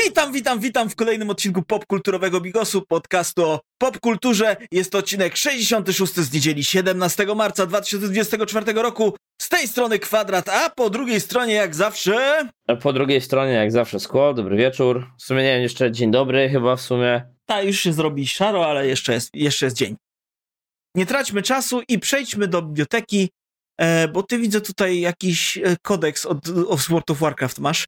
Witam w kolejnym odcinku popkulturowego Bigosu, podcastu o popkulturze. Jest to odcinek 66 z niedzieli 17 marca 2024 roku. Z tej strony Kwadrat, a po drugiej stronie jak zawsze... Skło, dobry wieczór. W sumie nie wiem, jeszcze dzień dobry chyba w sumie. Ta, już się zrobi szaro, ale jeszcze jest dzień. Nie traćmy czasu i przejdźmy do biblioteki, bo ty widzę tutaj jakiś kodeks od World of Warcraft masz.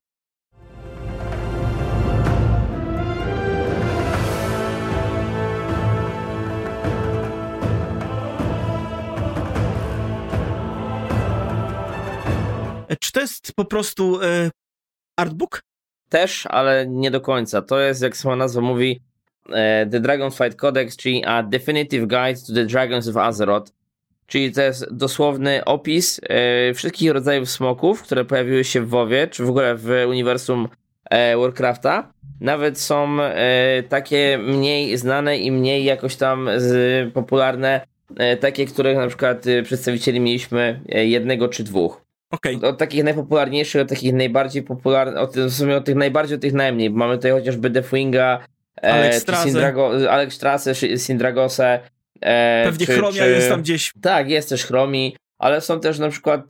Czy to jest po prostu artbook? Też, ale nie do końca. To jest, jak sama nazwa mówi, The Dragonflight Codex, czyli A Definitive Guide to the Dragons of Azeroth. Czyli to jest dosłowny opis wszystkich rodzajów smoków, które pojawiły się w WoWie, czy w ogóle w uniwersum Warcrafta. Nawet są takie mniej znane i mniej jakoś tam popularne, takie, których na przykład przedstawicieli mieliśmy jednego czy dwóch. Okay. Od takich najpopularniejszych, od takich najbardziej popularnych, w sumie od tych najbardziej, od tych najmniej. Mamy tutaj chociażby Deathwinga, Alexstrasę, Sindragosę. Pewnie Chromia jest tam gdzieś. Tak, jest też Chromi, ale są też na przykład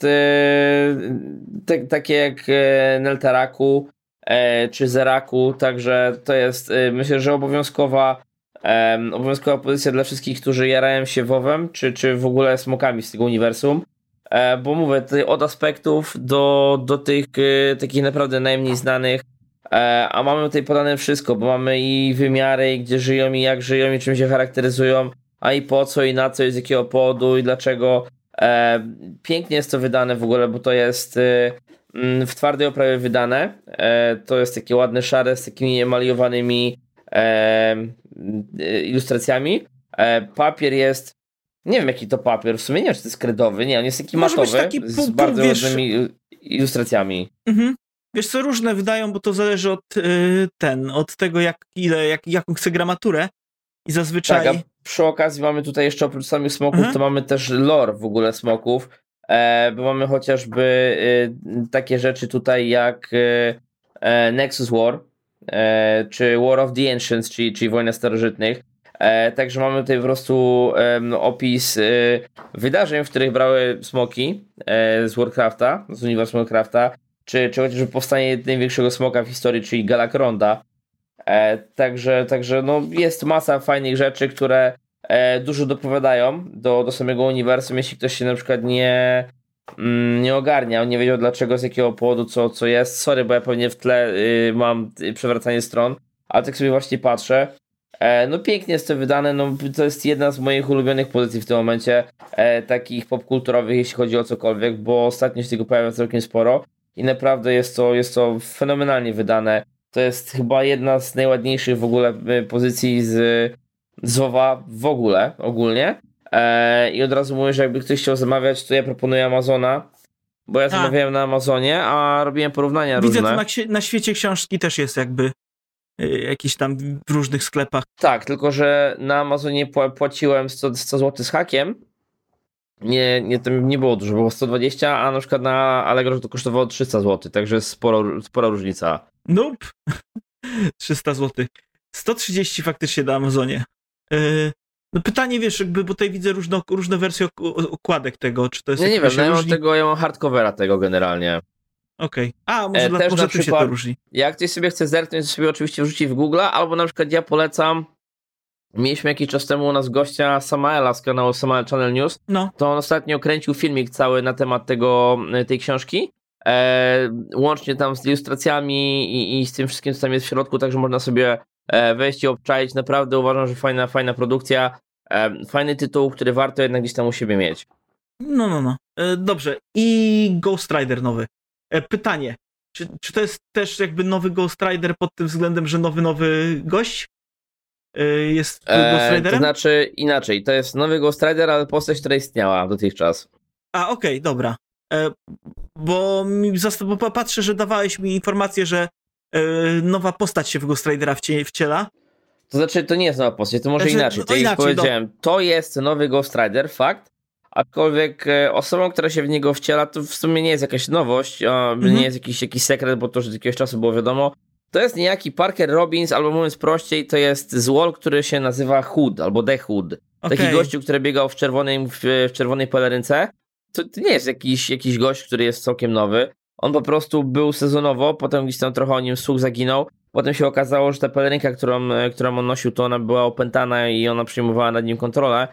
takie jak Neltaraku czy Zeraku, także to jest myślę, że obowiązkowa pozycja dla wszystkich, którzy jarają się WoWem, czy w ogóle smokami z tego uniwersum. Bo mówię, tutaj od aspektów do tych takich naprawdę najmniej znanych, a mamy tutaj podane wszystko, bo mamy i wymiary, i gdzie żyją, i jak żyją, i czym się charakteryzują, a i po co, i na co, i z jakiego powodu, i dlaczego. Pięknie jest to wydane w ogóle, bo to jest w twardej oprawie wydane. To jest takie ładne szare z takimi emaliowanymi ilustracjami. Papier jest, nie wiem jaki to papier, w sumie nie wiem, czy to jest kredowy, nie, on jest taki może matowy, taki z bardzo różnymi ilustracjami. Mhm. Wiesz co, różne wydają, bo to zależy od tego jaką chce gramaturę i zazwyczaj... Tak, a przy okazji mamy tutaj jeszcze oprócz samych smoków, to mamy też lore w ogóle smoków, bo mamy chociażby takie rzeczy tutaj jak Nexus War, czy War of the Ancients, czyli Wojna Starożytnych. Także mamy tutaj po prostu opis wydarzeń, w których brały smoki z Warcrafta, z uniwersum Warcrafta, czy chociażby powstanie największego smoka w historii, czyli Galakronda. Także no, jest masa fajnych rzeczy, które dużo dopowiadają do samego uniwersum, jeśli ktoś się na przykład nie ogarnia, on nie wiedział dlaczego, z jakiego powodu, co jest. Sorry, bo ja pewnie w tle mam przewracanie stron, ale tak sobie właśnie patrzę. No pięknie jest to wydane, no to jest jedna z moich ulubionych pozycji w tym momencie, takich popkulturowych, jeśli chodzi o cokolwiek, bo ostatnio się tego pojawia całkiem sporo i naprawdę jest to fenomenalnie wydane. To jest chyba jedna z najładniejszych w ogóle pozycji z WoWa w ogóle, ogólnie. I od razu mówię, że jakby ktoś chciał zamawiać, to ja proponuję Amazona, bo ja zamawiałem na Amazonie, a robiłem porównania różne. Widzę, to na świecie książki też jest jakby jakiś tam w różnych sklepach. Tak, tylko że na Amazonie płaciłem 100 zł z hakiem. To nie było dużo, było 120, a na przykład na Allegro to kosztowało 300 zł, także jest spora różnica. Nope. 300 zł. 130 faktycznie na Amazonie. No pytanie, wiesz, jakby, bo tutaj widzę różne wersje okładek tego, czy to jest... Nie wiem, ja mam hardcovera tego generalnie. Okej. A, może tym się to różni. Jak ktoś sobie chce zerknąć, to sobie oczywiście wrzuci w Google, albo na przykład ja polecam, mieliśmy jakiś czas temu u nas gościa Samaela z kanału Samael Channel News, to on ostatnio kręcił filmik cały na temat tej książki, łącznie tam z ilustracjami i z tym wszystkim, co tam jest w środku, także można sobie wejść i obczaić. Naprawdę uważam, że fajna produkcja, fajny tytuł, który warto jednak gdzieś tam u siebie mieć. No. Dobrze. I Ghost Rider nowy. Pytanie. Czy to jest też jakby nowy Ghost Rider pod tym względem, że nowy gość jest Ghost Riderem? To znaczy inaczej. To jest nowy Ghost Rider, ale postać, która istniała dotychczas. A, okej, dobra. Bo patrzę, że dawałeś mi informację, że nowa postać się w Ghost Ridera wciela. To znaczy, to nie jest nowa postać, to może inaczej. To jak powiedziałem, to jest nowy Ghost Rider, fakt, aczkolwiek osobą, która się w niego wciela, to w sumie nie jest jakaś nowość, nie jest jakiś sekret, bo to już od jakiegoś czasu było wiadomo. To jest niejaki Parker Robbins, albo mówiąc prościej, to jest złol, który się nazywa Hood, albo The Hood. Taki gościu, który biegał w czerwonej pelerynce. To nie jest jakiś gość, który jest całkiem nowy. On po prostu był sezonowo, potem gdzieś tam trochę o nim słuch zaginął. Potem się okazało, że ta pelerynka, którą on nosił, to ona była opętana i ona przejmowała nad nim kontrolę.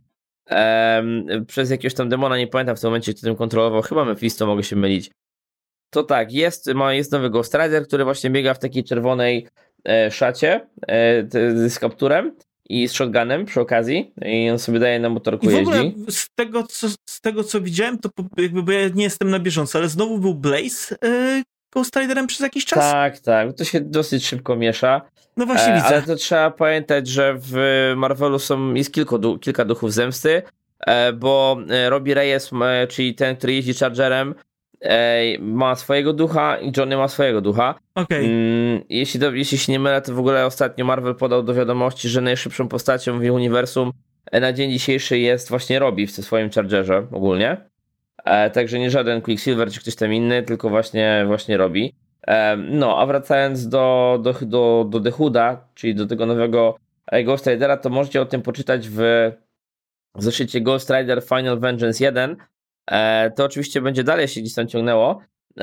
Przez jakiegoś tam demona, nie pamiętam w tym momencie, kto tym kontrolował. Chyba Mephisto, mogę się mylić. To tak, jest nowy Ghost Rider, który właśnie biega w takiej czerwonej szacie z kapturem i z shotgunem przy okazji i on sobie daje na motorku jeździ. I w ogóle z tego co widziałem, to jakby, bo ja nie jestem na bieżąco, ale znowu był Blaze Ghost Riderem przez jakiś czas? Tak, to się dosyć szybko miesza. No właśnie widzę. Ale to trzeba pamiętać, że w Marvelu jest kilka duchów zemsty, bo Robbie Reyes, czyli ten, który jeździ Chargerem, ma swojego ducha i Johnny ma swojego ducha. Okay. Jeśli się nie mylę, to w ogóle ostatnio Marvel podał do wiadomości, że najszybszą postacią w ich uniwersum na dzień dzisiejszy jest właśnie Robbie w swoim Chargerze ogólnie. Także nie żaden Quicksilver czy ktoś tam inny, tylko właśnie Robbie. No, a wracając do The Hooda, czyli do tego nowego Ghost Ridera, to możecie o tym poczytać w zeszycie Ghost Rider Final Vengeance 1. To oczywiście będzie dalej się gdzieś tam ciągnęło.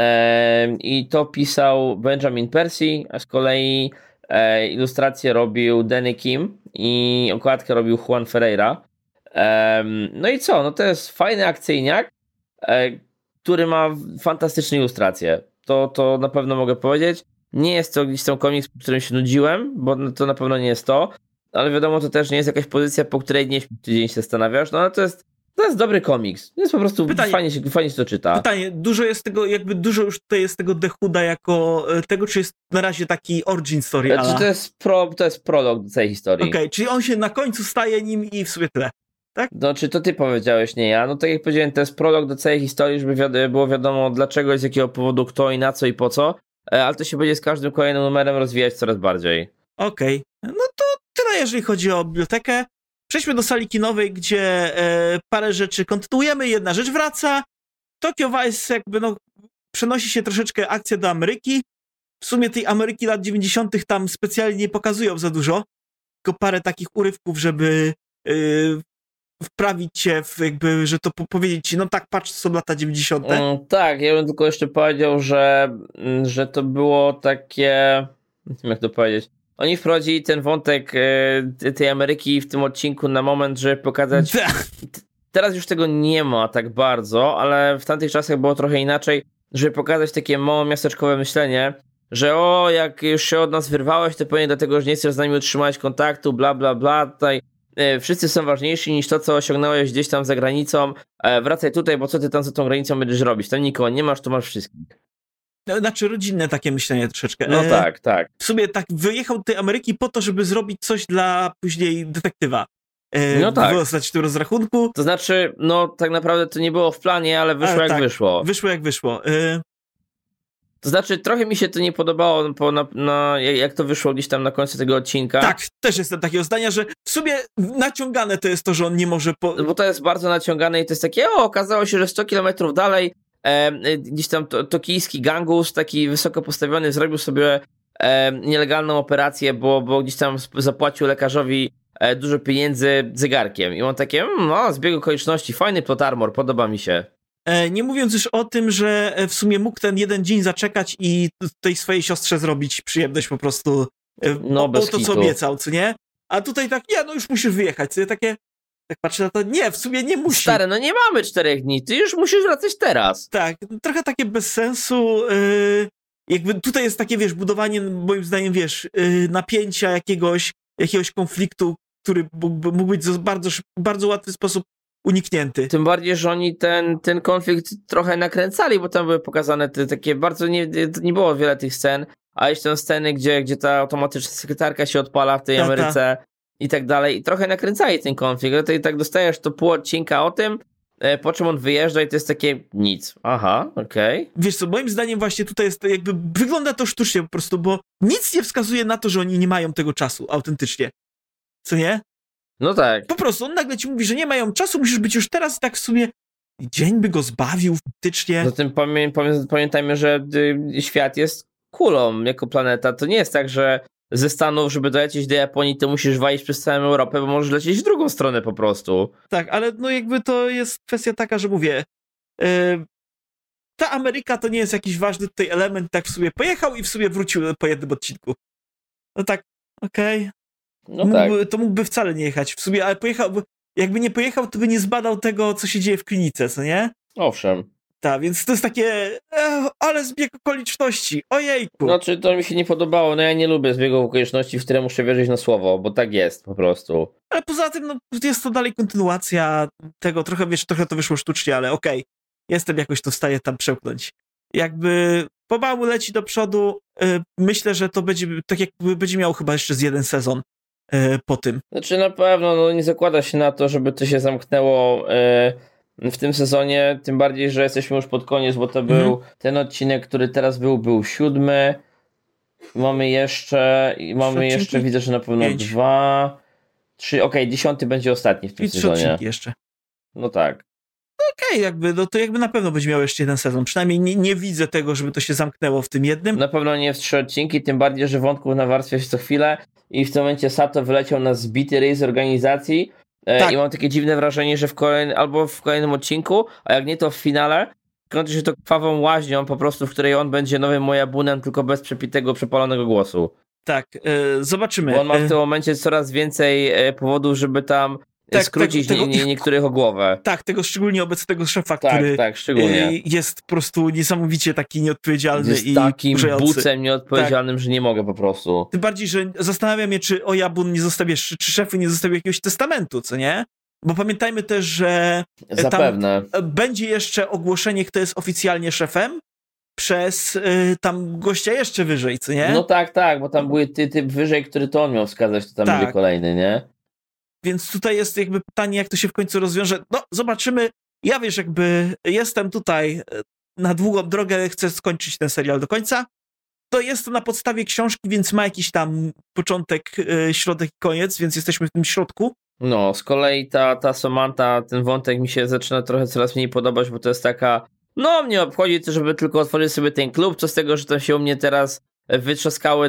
I to pisał Benjamin Percy, a z kolei ilustrację robił Danny Kim i okładkę robił Juan Ferreira. No i co? No to jest fajny akcyjniak, który ma fantastyczne ilustracje. To na pewno mogę powiedzieć. Nie jest to gdzieś tam komiks, po którym się nudziłem, bo to na pewno nie jest to. Ale wiadomo, to też nie jest jakaś pozycja, po której nie tydzień się zastanawiasz. No ale to jest dobry komiks. Jest po prostu fajnie się to czyta. Pytanie, dużo już tutaj jest tego The Hooda jako tego, czy jest na razie taki origin story? To jest prolog do całej historii. Okej, czyli on się na końcu staje nim i w sumie tyle, tak? No, czy to ty powiedziałeś, nie ja? No tak jak powiedziałem, to jest prolog do całej historii, żeby było wiadomo dlaczego, z jakiego powodu, kto i na co i po co, ale to się będzie z każdym kolejnym numerem rozwijać coraz bardziej. Okej, no to tyle jeżeli chodzi o bibliotekę. Przejdźmy do sali kinowej, gdzie parę rzeczy kontynuujemy, jedna rzecz wraca. Tokyo Vice jakby przenosi się troszeczkę akcja do Ameryki. W sumie tej Ameryki lat 90. tam specjalnie nie pokazują za dużo, tylko parę takich urywków, żeby wprawić cię w jakby, że to powiedzieć ci, no tak, patrz, to są lata 90. Tak, ja bym tylko jeszcze powiedział, że to było takie, nie wiem jak to powiedzieć, oni wprowadzili ten wątek tej Ameryki w tym odcinku na moment, żeby pokazać... Teraz już tego nie ma tak bardzo, ale w tamtych czasach było trochę inaczej, żeby pokazać takie mało miasteczkowe myślenie, że jak już się od nas wyrwałeś, to pewnie dlatego, że nie chcesz z nami utrzymać kontaktu, bla, bla, bla, tutaj wszyscy są ważniejsi niż to, co osiągnąłeś gdzieś tam za granicą, wracaj tutaj, bo co ty tam za tą granicą będziesz robić, tam nikogo nie masz, tu masz wszystkich. Znaczy rodzinne takie myślenie troszeczkę. No tak. W sumie tak wyjechał do tej Ameryki po to, żeby zrobić coś dla później detektywa. No tak. Wystać w tym rozrachunku. To znaczy, no tak naprawdę to nie było w planie, ale wyszło jak wyszło. Wyszło jak wyszło. To znaczy, trochę mi się to nie podobało, jak to wyszło gdzieś tam na końcu tego odcinka. Tak, też jestem takiego zdania, że w sumie naciągane to jest to, że on nie może... Bo to jest bardzo naciągane i to jest takie, okazało się, że 100 kilometrów dalej gdzieś tam tokijski gangus, taki wysoko postawiony, zrobił sobie nielegalną operację, bo gdzieś tam zapłacił lekarzowi dużo pieniędzy zegarkiem. I on takie, zbieg okoliczności, fajny plot armor, podoba mi się. Nie mówiąc już o tym, że w sumie mógł ten jeden dzień zaczekać i tej swojej siostrze zrobić przyjemność po prostu bez to, co obiecał, co nie? A tutaj tak, już musisz wyjechać. Co nie? Takie, tak patrzę na to, nie, w sumie nie musi. Stary, nie mamy 4 dni, ty już musisz wracać teraz. Tak, trochę takie bez sensu. Jakby tutaj jest takie, budowanie, moim zdaniem, napięcia jakiegoś konfliktu, który mógł być w bardzo łatwy sposób uniknięty. Tym bardziej, że oni ten konflikt trochę nakręcali, bo tam były pokazane te takie bardzo, nie było wiele tych scen, a jeszcze tam sceny, gdzie ta automatyczna sekretarka się odpala w tej Ameryce i tak dalej. I trochę nakręcali ten konflikt. I tak dostajesz to pół odcinka o tym, po czym on wyjeżdża i to jest takie nic. Aha, okej. Wiesz co, moim zdaniem właśnie tutaj jest jakby, wygląda to sztucznie po prostu, bo nic nie wskazuje na to, że oni nie mają tego czasu autentycznie. Co nie? No tak. Po prostu on nagle ci mówi, że nie mają czasu, musisz być już teraz i tak w sumie dzień by go zbawił faktycznie. Zatem pamiętajmy, że świat jest kulą jako planeta. To nie jest tak, że ze Stanów, żeby dolecieć do Japonii, to musisz walić przez całą Europę, bo możesz lecieć w drugą stronę po prostu. Tak, ale no jakby to jest kwestia taka, że mówię, ta Ameryka to nie jest jakiś ważny tutaj element, tak w sumie pojechał i w sumie wrócił po jednym odcinku. No tak, okej. No tak. To mógłby wcale nie jechać w sumie, ale pojechał, jakby nie pojechał, to by nie zbadał tego, co się dzieje w klinice, co nie? Owszem. Tak, więc to jest takie, ale zbieg okoliczności, ojejku. Znaczy, to mi się nie podobało, no ja nie lubię zbiegów okoliczności, w które muszę wierzyć na słowo, bo tak jest po prostu. Ale poza tym, no, jest to dalej kontynuacja tego, trochę to wyszło sztucznie, ale okej. Jestem jakoś to w stanie tam przełknąć. Jakby pomału leci do przodu, myślę, że to będzie, tak jakby będzie miał chyba jeszcze z jeden sezon po tym. Znaczy na pewno, no nie zakłada się na to, żeby to się zamknęło w tym sezonie, tym bardziej, że jesteśmy już pod koniec, bo to był ten odcinek, który teraz był 7. Mamy jeszcze, widzę, że na pewno 5. 2, 3, 10 będzie ostatni w tym sezonie. Jeszcze. No tak. Okej, jakby, no to jakby na pewno będzie miał jeszcze jeden sezon. Przynajmniej nie widzę tego, żeby to się zamknęło w tym jednym. Na pewno nie w 3 odcinki, tym bardziej, że wątków nawarstwia się co chwilę i w tym momencie Sato wyleciał na zbity ryj z organizacji Tak. I mam takie dziwne wrażenie, że albo w kolejnym odcinku, a jak nie to w finale, kończy się to krwawą łaźnią po prostu, w której on będzie nowym Mojabunem, tylko bez przepitego, przepalonego głosu. Tak, zobaczymy. Bo on ma w tym momencie coraz więcej powodów, żeby tam skrócić niektórych o głowę. Tak, tego szczególnie obecnego szefa, który szczególnie. jest po prostu niesamowicie taki nieodpowiedzialny jest i takim wkurzający. bucem nieodpowiedzialnym, że nie mogę po prostu. Tym bardziej, że zastanawiam się, czy Oyabun nie zostawia, czy szefu nie zostawił jakiegoś testamentu, co nie? Bo pamiętajmy też, że Zapewne. Tam będzie jeszcze ogłoszenie, kto jest oficjalnie szefem przez tam gościa jeszcze wyżej, co nie? No tak, bo tam były typ wyżej, który to on miał wskazać, to tam będzie kolejny, nie? Więc tutaj jest jakby pytanie, jak to się w końcu rozwiąże. No, zobaczymy. Ja wiesz, jakby jestem tutaj na długą drogę, chcę skończyć ten serial do końca. To jest to na podstawie książki, więc ma jakiś tam początek, środek i koniec, więc jesteśmy w tym środku. No, z kolei ta Samantha, ten wątek mi się zaczyna trochę coraz mniej podobać, bo to jest taka, no mnie obchodzi to, żeby tylko otworzyć sobie ten klub, co z tego, że tam się u mnie teraz wytrzaskały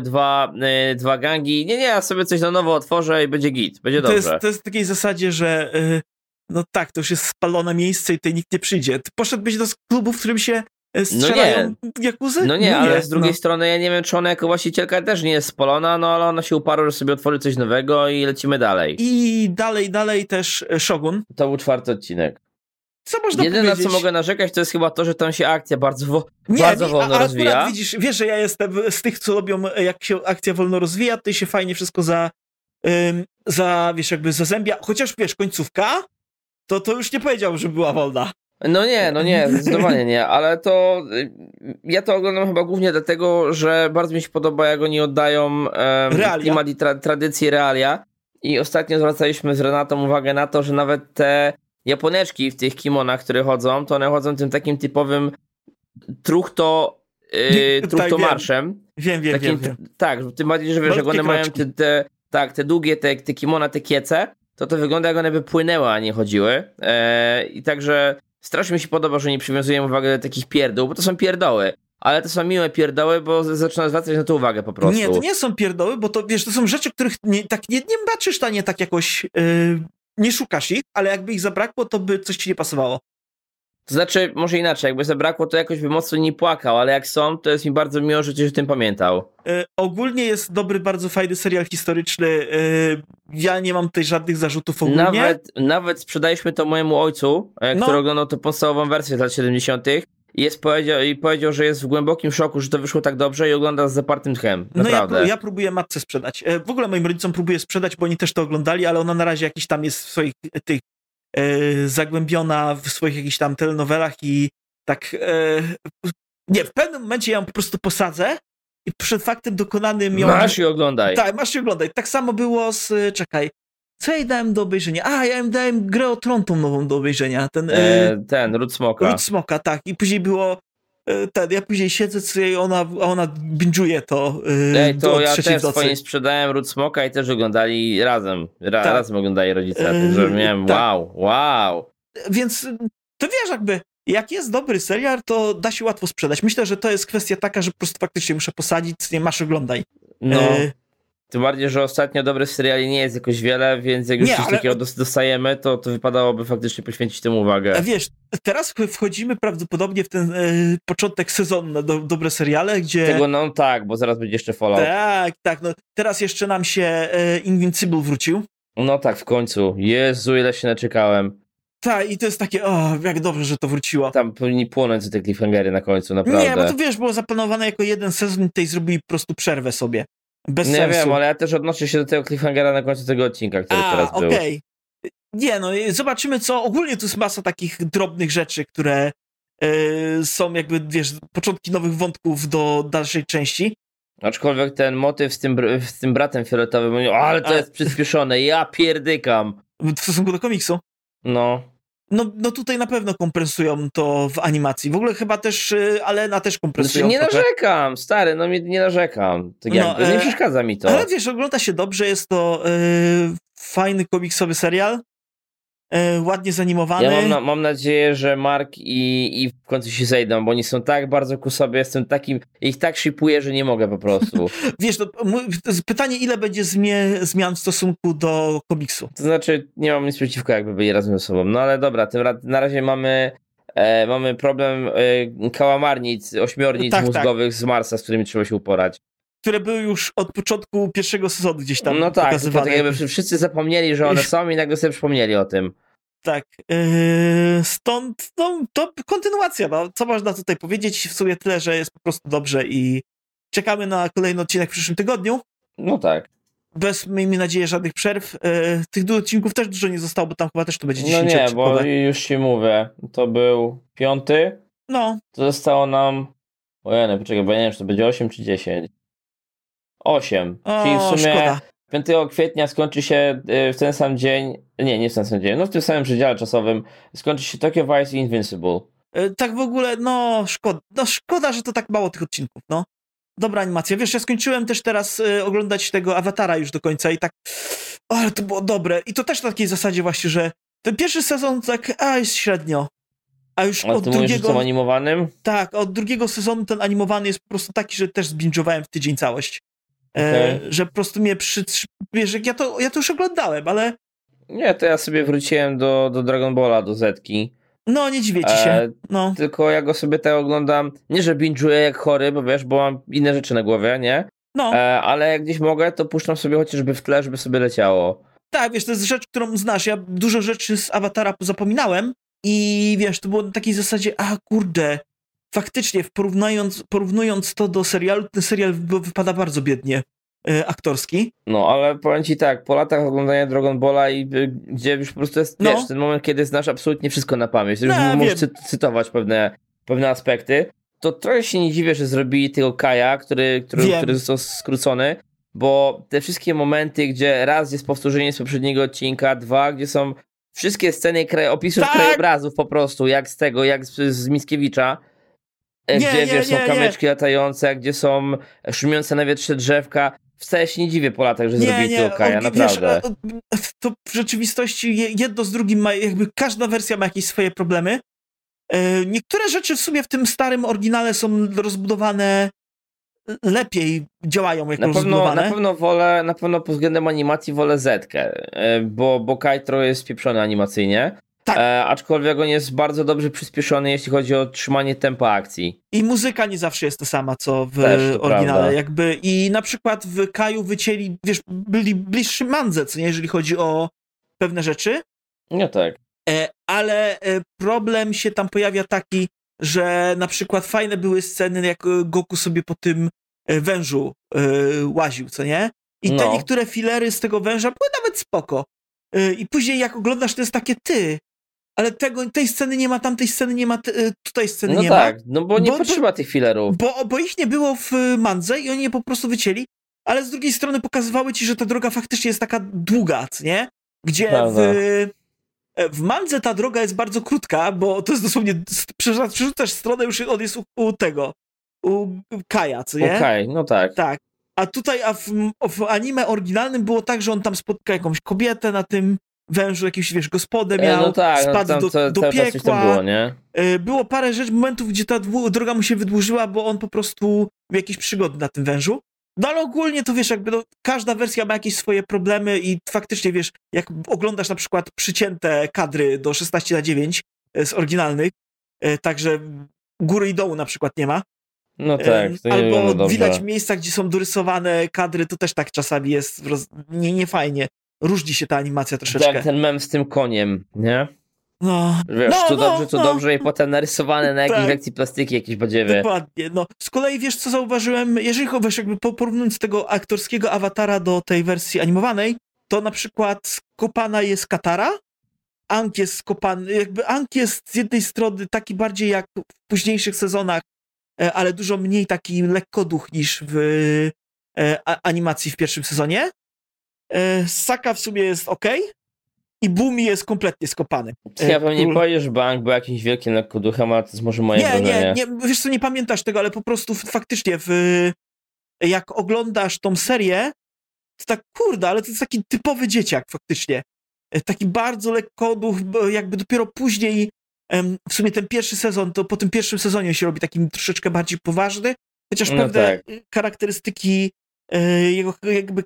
dwa gangi. Nie, ja sobie coś na nowo otworzę i będzie git, będzie dobrze. To jest w takiej zasadzie, że no tak, to już jest spalone miejsce i tutaj nikt nie przyjdzie. Ty poszedłbyś do klubu, w którym się strzelają jakuzy? No nie, ale z drugiej strony ja nie wiem, czy ona jako właścicielka też nie jest spalona, no ale ona się uparła, że sobie otworzy coś nowego i lecimy dalej. I dalej też Shogun. To był 4. odcinek. Co można powiedzieć? Jedyne, na co mogę narzekać, to jest chyba to, że tam się akcja bardzo wolno rozwija. Wiesz, że ja jestem z tych, co lubią, jak się akcja wolno rozwija, tutaj się fajnie wszystko zazębia. Chociaż wiesz, końcówka, to już nie powiedział, że była wolna. No nie, zdecydowanie nie, ale to ja to oglądam chyba głównie dlatego, że bardzo mi się podoba, jak oni oddają klimat i tradycje realia. I ostatnio zwracaliśmy z Renatą uwagę na to, że nawet te Japoneczki w tych kimonach, które chodzą, to one chodzą tym takim typowym truchto marszem. Wiem. Tak, tym bardziej, że wiesz, jak one mają te długie, te kimona, te kiece, to wygląda, jak one by płynęły, a nie chodziły. I także strasznie mi się podoba, że nie przywiązujemy uwagi do takich pierdół, bo to są pierdoły. Ale to są miłe pierdoły, bo zaczyna zwracać na to uwagę po prostu. Nie, to nie są pierdoły, bo to wiesz, to są rzeczy, których nie baczysz na nie tak jakoś, nie szukasz ich, ale jakby ich zabrakło, to by coś ci nie pasowało. To znaczy, może inaczej, jakby zabrakło, to jakoś by mocno nie płakał, ale jak są, to jest mi bardzo miło, że coś o tym pamiętał. Ogólnie jest dobry, bardzo fajny serial historyczny. Ja nie mam tutaj żadnych zarzutów ogólnie. Nawet sprzedaliśmy to mojemu ojcu, który oglądał tę podstawową wersję z lat 70. I powiedział, że jest w głębokim szoku, że to wyszło tak dobrze i ogląda z zapartym tchem. Naprawdę. No ja próbuję matce sprzedać. W ogóle moim rodzicom próbuję sprzedać, bo oni też to oglądali, ale ona na razie jakiś tam jest w swoich tych zagłębiona w swoich jakichś tam telenowelach i tak w pewnym momencie ja ją po prostu posadzę i przed faktem dokonanym ją... Masz i oglądaj. Tak, masz i oglądaj. Tak samo było z... Co ja jej dałem do obejrzenia? Ja im dałem Grę o Tron tą nową do obejrzenia. Ród Smoka. Ród Smoka, tak. I później było... ja później siedzę, a ona binge'uje to. To ja też swoim sprzedałem Ród Smoka i też oglądali razem. Razem oglądali rodzice. Także miałem wow. Więc to wiesz, jakby jak jest dobry serial, to da się łatwo sprzedać. Myślę, że to jest kwestia taka, że po prostu faktycznie muszę posadzić, nie masz, oglądaj. No, tym bardziej, że ostatnio dobrych seriali nie jest jakoś wiele, więc jak już coś takiego dostajemy, to wypadałoby faktycznie poświęcić temu uwagę. Wiesz, teraz wchodzimy prawdopodobnie w ten początek sezonu na dobre seriale, gdzie... Tego no tak, bo zaraz będzie jeszcze Fallout. Tak, no teraz jeszcze nam się Invincible wrócił. No tak, w końcu. Jezu, ile się naczekałem. Tak, i to jest takie, jak dobrze, że to wróciło. Tam powinni płonąć za te cliffhangery na końcu, naprawdę. Nie, bo to wiesz, było zaplanowane jako jeden sezon i tutaj zrobili po prostu przerwę sobie. Bez sensu. Nie wiem, ale ja też odnoszę się do tego cliffhangera na końcu tego odcinka, który teraz był. Okej. Nie, no zobaczymy co. Ogólnie to jest masa takich drobnych rzeczy, które są jakby, wiesz, początki nowych wątków do dalszej części. Aczkolwiek ten motyw z tym bratem fioletowym, ale to jest przyspieszone, ja pierdykam. W stosunku do komiksu. No tutaj na pewno kompensują to w animacji. W ogóle chyba też Alena też kompensują. Znaczy, nie narzekam, stary, no nie narzekam. Tak jakby, nie przeszkadza mi to. Ale wiesz, ogląda się dobrze, jest to fajny komiksowy serial. Ładnie zanimowany. Ja mam nadzieję, że Mark i w końcu się zejdą, bo oni są tak bardzo ku sobie, ich tak shipuję, że nie mogę po prostu. Wiesz, to pytanie, ile będzie zmian w stosunku do komiksu? To znaczy, nie mam nic przeciwko, jakby byli razem ze sobą. No ale dobra, na razie mamy problem kałamarnic, ośmiornic mózgowych z Marsa, z którymi trzeba się uporać. Które były już od początku pierwszego sezonu gdzieś tam pokazywane. No tak, jakby wszyscy zapomnieli, że one są i nagle sobie przypomnieli o tym. Tak, stąd to kontynuacja, no. Co można tutaj powiedzieć? W sumie tyle, że jest po prostu dobrze i czekamy na kolejny odcinek w przyszłym tygodniu. No tak. Bez, miejmy nadzieję, żadnych przerw. Tych odcinków też dużo nie zostało, bo tam chyba też to będzie 10 No nie, bo już ci mówię, to był 5. No. To zostało nam, poczekaj, bo ja nie wiem, czy to będzie 8 czy 10. 8. Czyli w sumie szkoda. 5 kwietnia skończy się w ten sam dzień, nie w ten sam dzień, no w tym samym przedziale czasowym skończy się Tokyo Vice i Invincible. Tak w ogóle, szkoda, że to tak mało tych odcinków, no. Dobra animacja. Wiesz, ja skończyłem też teraz oglądać tego Awatara już do końca i tak, ale to było dobre. I to też na takiej zasadzie właśnie, że ten pierwszy sezon tak, jest średnio. A już od drugiego... Mówisz, że są animowanym? Tak, od drugiego sezonu ten animowany jest po prostu taki, że też zbinge'owałem w tydzień całość. Że po prostu mnie wiesz, ja to już oglądałem, ale... Nie, to ja sobie wróciłem do Dragon Balla, do Zetki. No, nie dziwię ci się. No. Tylko ja go sobie tak oglądam, nie że binge'uję jak chory, bo wiesz, bo mam inne rzeczy na głowie, nie? No. Ale jak gdzieś mogę, to puszczam sobie chociażby w tle, żeby sobie leciało. Tak, wiesz, to jest rzecz, którą znasz. Ja dużo rzeczy z Awatara zapominałem i wiesz, to było na takiej zasadzie, kurde, faktycznie porównując to do serialu, ten serial wypada bardzo biednie aktorski. No, ale powiem ci tak, po latach oglądania Dragon Balla i gdzie już po prostu jest, wiesz, ten moment, kiedy znasz absolutnie wszystko na pamięć, już możesz cytować pewne aspekty, to trochę się nie dziwię, że zrobili tego Kaja, który został skrócony, bo te wszystkie momenty, gdzie raz jest powtórzenie z poprzedniego odcinka, 2, gdzie są wszystkie sceny opisów krajobrazów po prostu, jak z Mickiewicza, gdzie wiesz, są kamyczki latające, gdzie są szumiące na wietrze drzewka. Wcale się nie dziwię po latach, że zrobili tego Kaja, naprawdę. Wiesz, to w rzeczywistości jedno z drugim ma, jakby każda wersja ma jakieś swoje problemy. Niektóre rzeczy w sumie w tym starym oryginale są rozbudowane lepiej, działają jak rozbudowane. Na pewno pod względem animacji wolę Zetkę, bo Kaitro jest spieprzony animacyjnie. Tak. Aczkolwiek on jest bardzo dobrze przyspieszony, jeśli chodzi o trzymanie tempa akcji. I muzyka nie zawsze jest ta sama, co w oryginale. Jakby. I na przykład w Kaju wycięli, wiesz, byli bliższy Mandze, co nie, jeżeli chodzi o pewne rzeczy. No tak. Ale problem się tam pojawia taki, że na przykład fajne były sceny, jak Goku sobie po tym wężu łaził, co nie? I te niektóre filery z tego węża były nawet spoko. I później jak oglądasz, to jest takie ale tej sceny nie ma, tamtej sceny nie ma, tutaj sceny nie ma. No tak, no bo nie potrzeba tych filerów. Bo ich nie było w Mandze i oni je po prostu wycięli, ale z drugiej strony pokazywały ci, że ta droga faktycznie jest taka długa, nie? Gdzie w Mandze ta droga jest bardzo krótka, bo to jest dosłownie, przerzucasz stronę, już on jest u Kaja, co nie? Okej, no tak. Tak. A tutaj, w anime oryginalnym było tak, że on tam spotka jakąś kobietę na tym wężu, jakieś, wiesz, gospodę miał, no tak, spadł tam do cały czas coś tam piekła. było, nie? Było parę momentów, gdzie ta droga mu się wydłużyła, bo on po prostu miał jakieś przygody na tym wężu. No ale ogólnie to wiesz, jakby każda wersja ma jakieś swoje problemy i faktycznie wiesz, jak oglądasz na przykład przycięte kadry do 16:9 z oryginalnych, także góry i dołu na przykład nie ma. No tak, to nie Albo dobrze. widać miejsca, gdzie są dorysowane kadry, to też tak czasami jest nie fajnie. Różni się ta animacja troszeczkę. Tak, ten mem z tym koniem, nie? No. Wiesz, tu dobrze i potem narysowane na jakiejś Tak. lekcji plastyki jakieś badziewy. Dokładnie, no. Z kolei wiesz, co zauważyłem? Jeżeli wiesz, jakby porównując tego aktorskiego awatara do tej wersji animowanej, to na przykład skopana jest Katara, Aang jest skopany, jakby Aang jest z jednej strony taki bardziej jak w późniejszych sezonach, ale dużo mniej taki lekkoduch niż w animacji w pierwszym sezonie. Sokka w sumie jest okej. I Bumi jest kompletnie skopany. Ja bym nie powiedział, że Aang był jakimś wielkim lekkoduchem, ale to jest może moje wrażenie. Nie, wiesz co, nie pamiętasz tego, ale po prostu faktycznie jak oglądasz tą serię, to tak kurde, ale to jest taki typowy dzieciak faktycznie. Taki bardzo lekkoduch, jakby dopiero później w sumie ten pierwszy sezon, to po tym pierwszym sezonie się robi takim troszeczkę bardziej poważny, chociaż pewne charakterystyki jego, jakby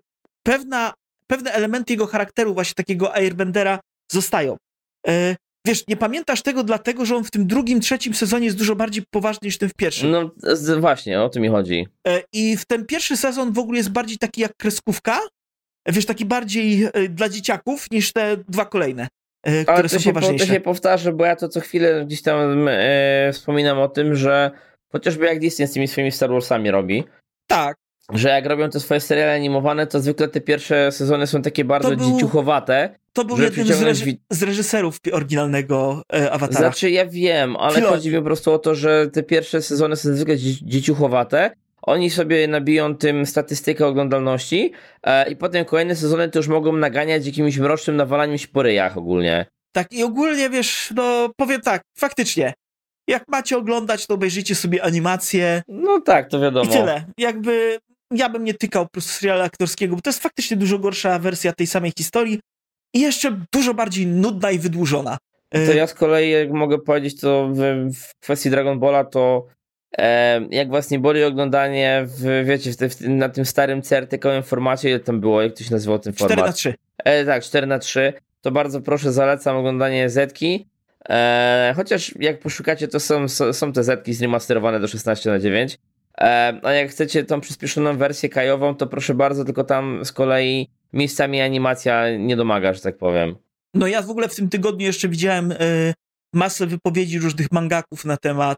pewne elementy jego charakteru, właśnie takiego Airbendera, zostają. Wiesz, nie pamiętasz tego dlatego, że on w tym drugim, trzecim sezonie jest dużo bardziej poważny niż ten w pierwszym. No właśnie, o to mi chodzi. I w ten pierwszy sezon w ogóle jest bardziej taki jak kreskówka, wiesz, taki bardziej dla dzieciaków niż te dwa kolejne, które są poważniejsze. To się powtarza, bo ja to co chwilę gdzieś tam wspominam o tym, że chociażby jak Disney z tymi swoimi Star Warsami robi. Tak. Że jak robią te swoje seriale animowane, to zwykle te pierwsze sezony są takie bardzo dzieciuchowate. To był jednym z reżyserów oryginalnego Awatara. Znaczy ja wiem, ale chodzi mi po prostu o to, że te pierwsze sezony są zwykle dzieciuchowate. Oni sobie nabiją tym statystykę oglądalności i potem kolejne sezony to już mogą naganiać jakimś mrocznym nawalaniem się po ryjach ogólnie. Tak i ogólnie wiesz, no powiem tak, faktycznie. Jak macie oglądać, to obejrzyjcie sobie animację. No tak, to wiadomo. I tyle. Jakby ja bym nie tykał po prostu serialu aktorskiego, bo to jest faktycznie dużo gorsza wersja tej samej historii i jeszcze dużo bardziej nudna i wydłużona. To ja z kolei, jak mogę powiedzieć, to w kwestii Dragon Balla, to jak was nie boli oglądanie wiecie, na tym starym CRT-kowym formacie, ile tam było, jak to się nazywało ten format? 4:3. Tak, 4:3. To bardzo proszę, zalecam oglądanie Zetki. Chociaż jak poszukacie, to są te Zetki zremasterowane do 16:9. A jak chcecie tą przyspieszoną wersję kajową, to proszę bardzo, tylko tam z kolei miejscami animacja nie domaga, że tak powiem. No ja w ogóle w tym tygodniu jeszcze widziałem masę wypowiedzi różnych mangaków na temat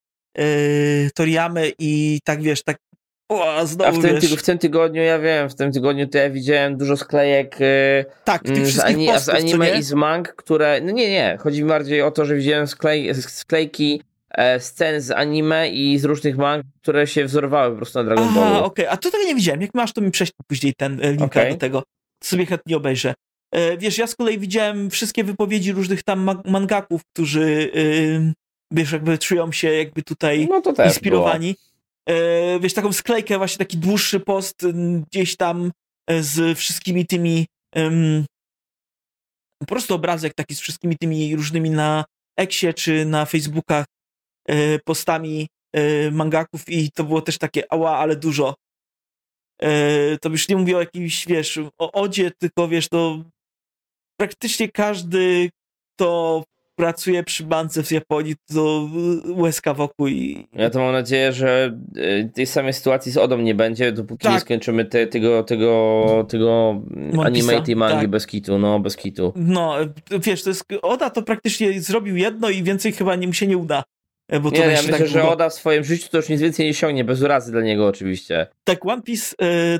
Toriyamy i tak wiesz, tak znowu w tym tygodniu, ja wiem, w tym tygodniu to ja widziałem dużo sklejek tych wszystkich postów, z anime i z mang, które, no nie, chodzi mi bardziej o to, że widziałem sklejki scen z anime i z różnych mang, które się wzorowały po prostu na Dragon Ballu. Okej. A to tego nie widziałem. Jak masz, to mi prześlij później ten linka do tego. Sobie chętnie obejrzę. Wiesz, ja z kolei widziałem wszystkie wypowiedzi różnych tam mangaków, którzy wiesz, jakby czują się jakby tutaj inspirowani. Wiesz, taką sklejkę, właśnie taki dłuższy post gdzieś tam z wszystkimi tymi po prostu obrazek taki z wszystkimi tymi różnymi na Eksie czy na Facebookach postami mangaków i to było też takie ale dużo. To już nie mówię o jakimś, wiesz, o Odzie, tylko wiesz, to praktycznie każdy, kto pracuje przy bance w Japonii, to łezka wokół i... Ja to mam nadzieję, że tej samej sytuacji z Odą nie będzie, dopóki nie skończymy tego anime i tej mangi bez kitu, bez kitu. No, wiesz, to jest, Oda to praktycznie zrobił jedno i więcej chyba mu się nie uda. Bo to ja myślę, że Oda w swoim życiu to już nic więcej nie sięgnie, bez urazy dla niego oczywiście. Tak, One Piece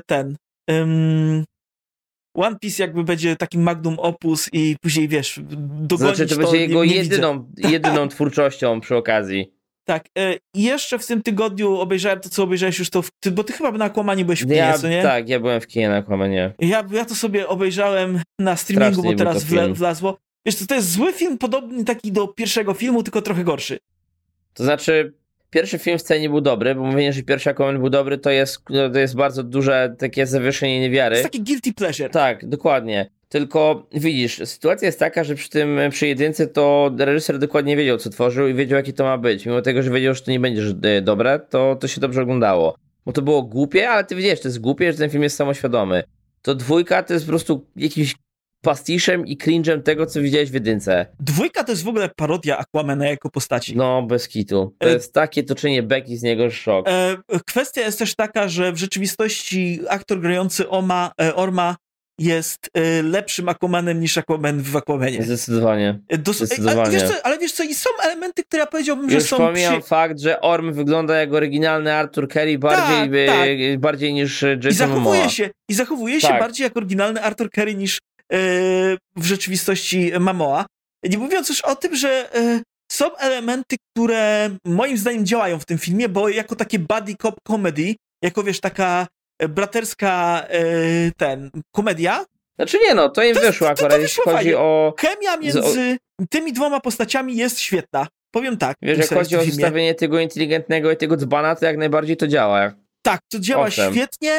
One Piece jakby będzie takim magnum opus i później, wiesz, dogonić to będzie jego jedyną twórczością przy okazji. Tak, i jeszcze w tym tygodniu obejrzałem to, co obejrzałeś już bo ty chyba na Aquamanie byłeś w kinie, co nie? Tak, ja byłem w kinie na Aquamanie. Ja to sobie obejrzałem na streamingu, bo teraz wlazło. Wiesz, to jest zły film, podobny taki do pierwszego filmu, tylko trochę gorszy. To znaczy, pierwszy film wcale nie był dobry, bo mówienie, że pierwszy Aquaman był dobry, to jest bardzo duże takie zawieszenie niewiary. To jest taki guilty pleasure. Tak, dokładnie. Tylko widzisz, sytuacja jest taka, że przy jedynce to reżyser dokładnie wiedział, co tworzył i wiedział, jakie to ma być. Mimo tego, że wiedział, że to nie będzie dobre, to się dobrze oglądało. Bo to było głupie, ale ty wiedziesz, to jest głupie, że ten film jest samoświadomy. To dwójka to jest po prostu jakimś pastiszem i cringe'em tego, co widziałeś w jedynce. Dwójka to jest w ogóle parodia Aquamana jako postaci. No, bez kitu. To jest takie toczenie beki z niego, szok. Kwestia jest też taka, że w rzeczywistości aktor grający Orma jest lepszym Aquamanem niż Aquaman w Aquamanie. Zdecydowanie. Zdecydowanie. Ale wiesz co, i są elementy, które ja powiedziałbym, że już są... pomijam fakt, że Orm wygląda jak oryginalny Arthur Curry bardziej niż Jason Momoa. I zachowuje się bardziej jak oryginalny Arthur Curry niż w rzeczywistości Momoa. Nie mówiąc już o tym, że są elementy, które moim zdaniem działają w tym filmie, bo jako takie buddy cop comedy, jako wiesz, taka braterska komedia. Znaczy nie no, to im wyszło akurat, jeśli chodzi o... Chemia między tymi dwoma postaciami jest świetna. Powiem tak. Wiesz, jak chodzi o zostawienie tego inteligentnego i tego dzbana, to jak najbardziej to działa. Tak, to działa świetnie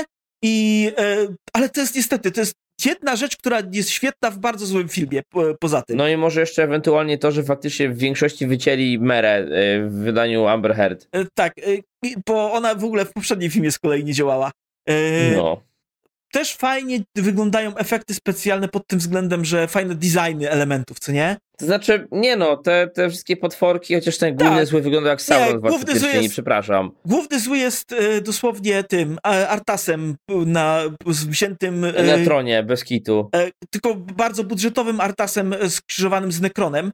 ale to jest niestety, to jest jedna rzecz, która jest świetna w bardzo złym filmie, poza tym. No i może jeszcze ewentualnie to, że faktycznie w większości wycięli Merę w wydaniu Amber Heard. Tak, bo ona w ogóle w poprzednim filmie z kolei nie działała. No. Też fajnie wyglądają efekty specjalne pod tym względem, że fajne designy elementów, co nie? To znaczy, nie no, te wszystkie potworki, chociaż ten główny zły wygląda jak Sauron w Władcy Pierścieni, przepraszam. Główny zły jest dosłownie tym Artasem wziętym... Na tronie, bez kitu. Tylko bardzo budżetowym Artasem skrzyżowanym z Nekronem.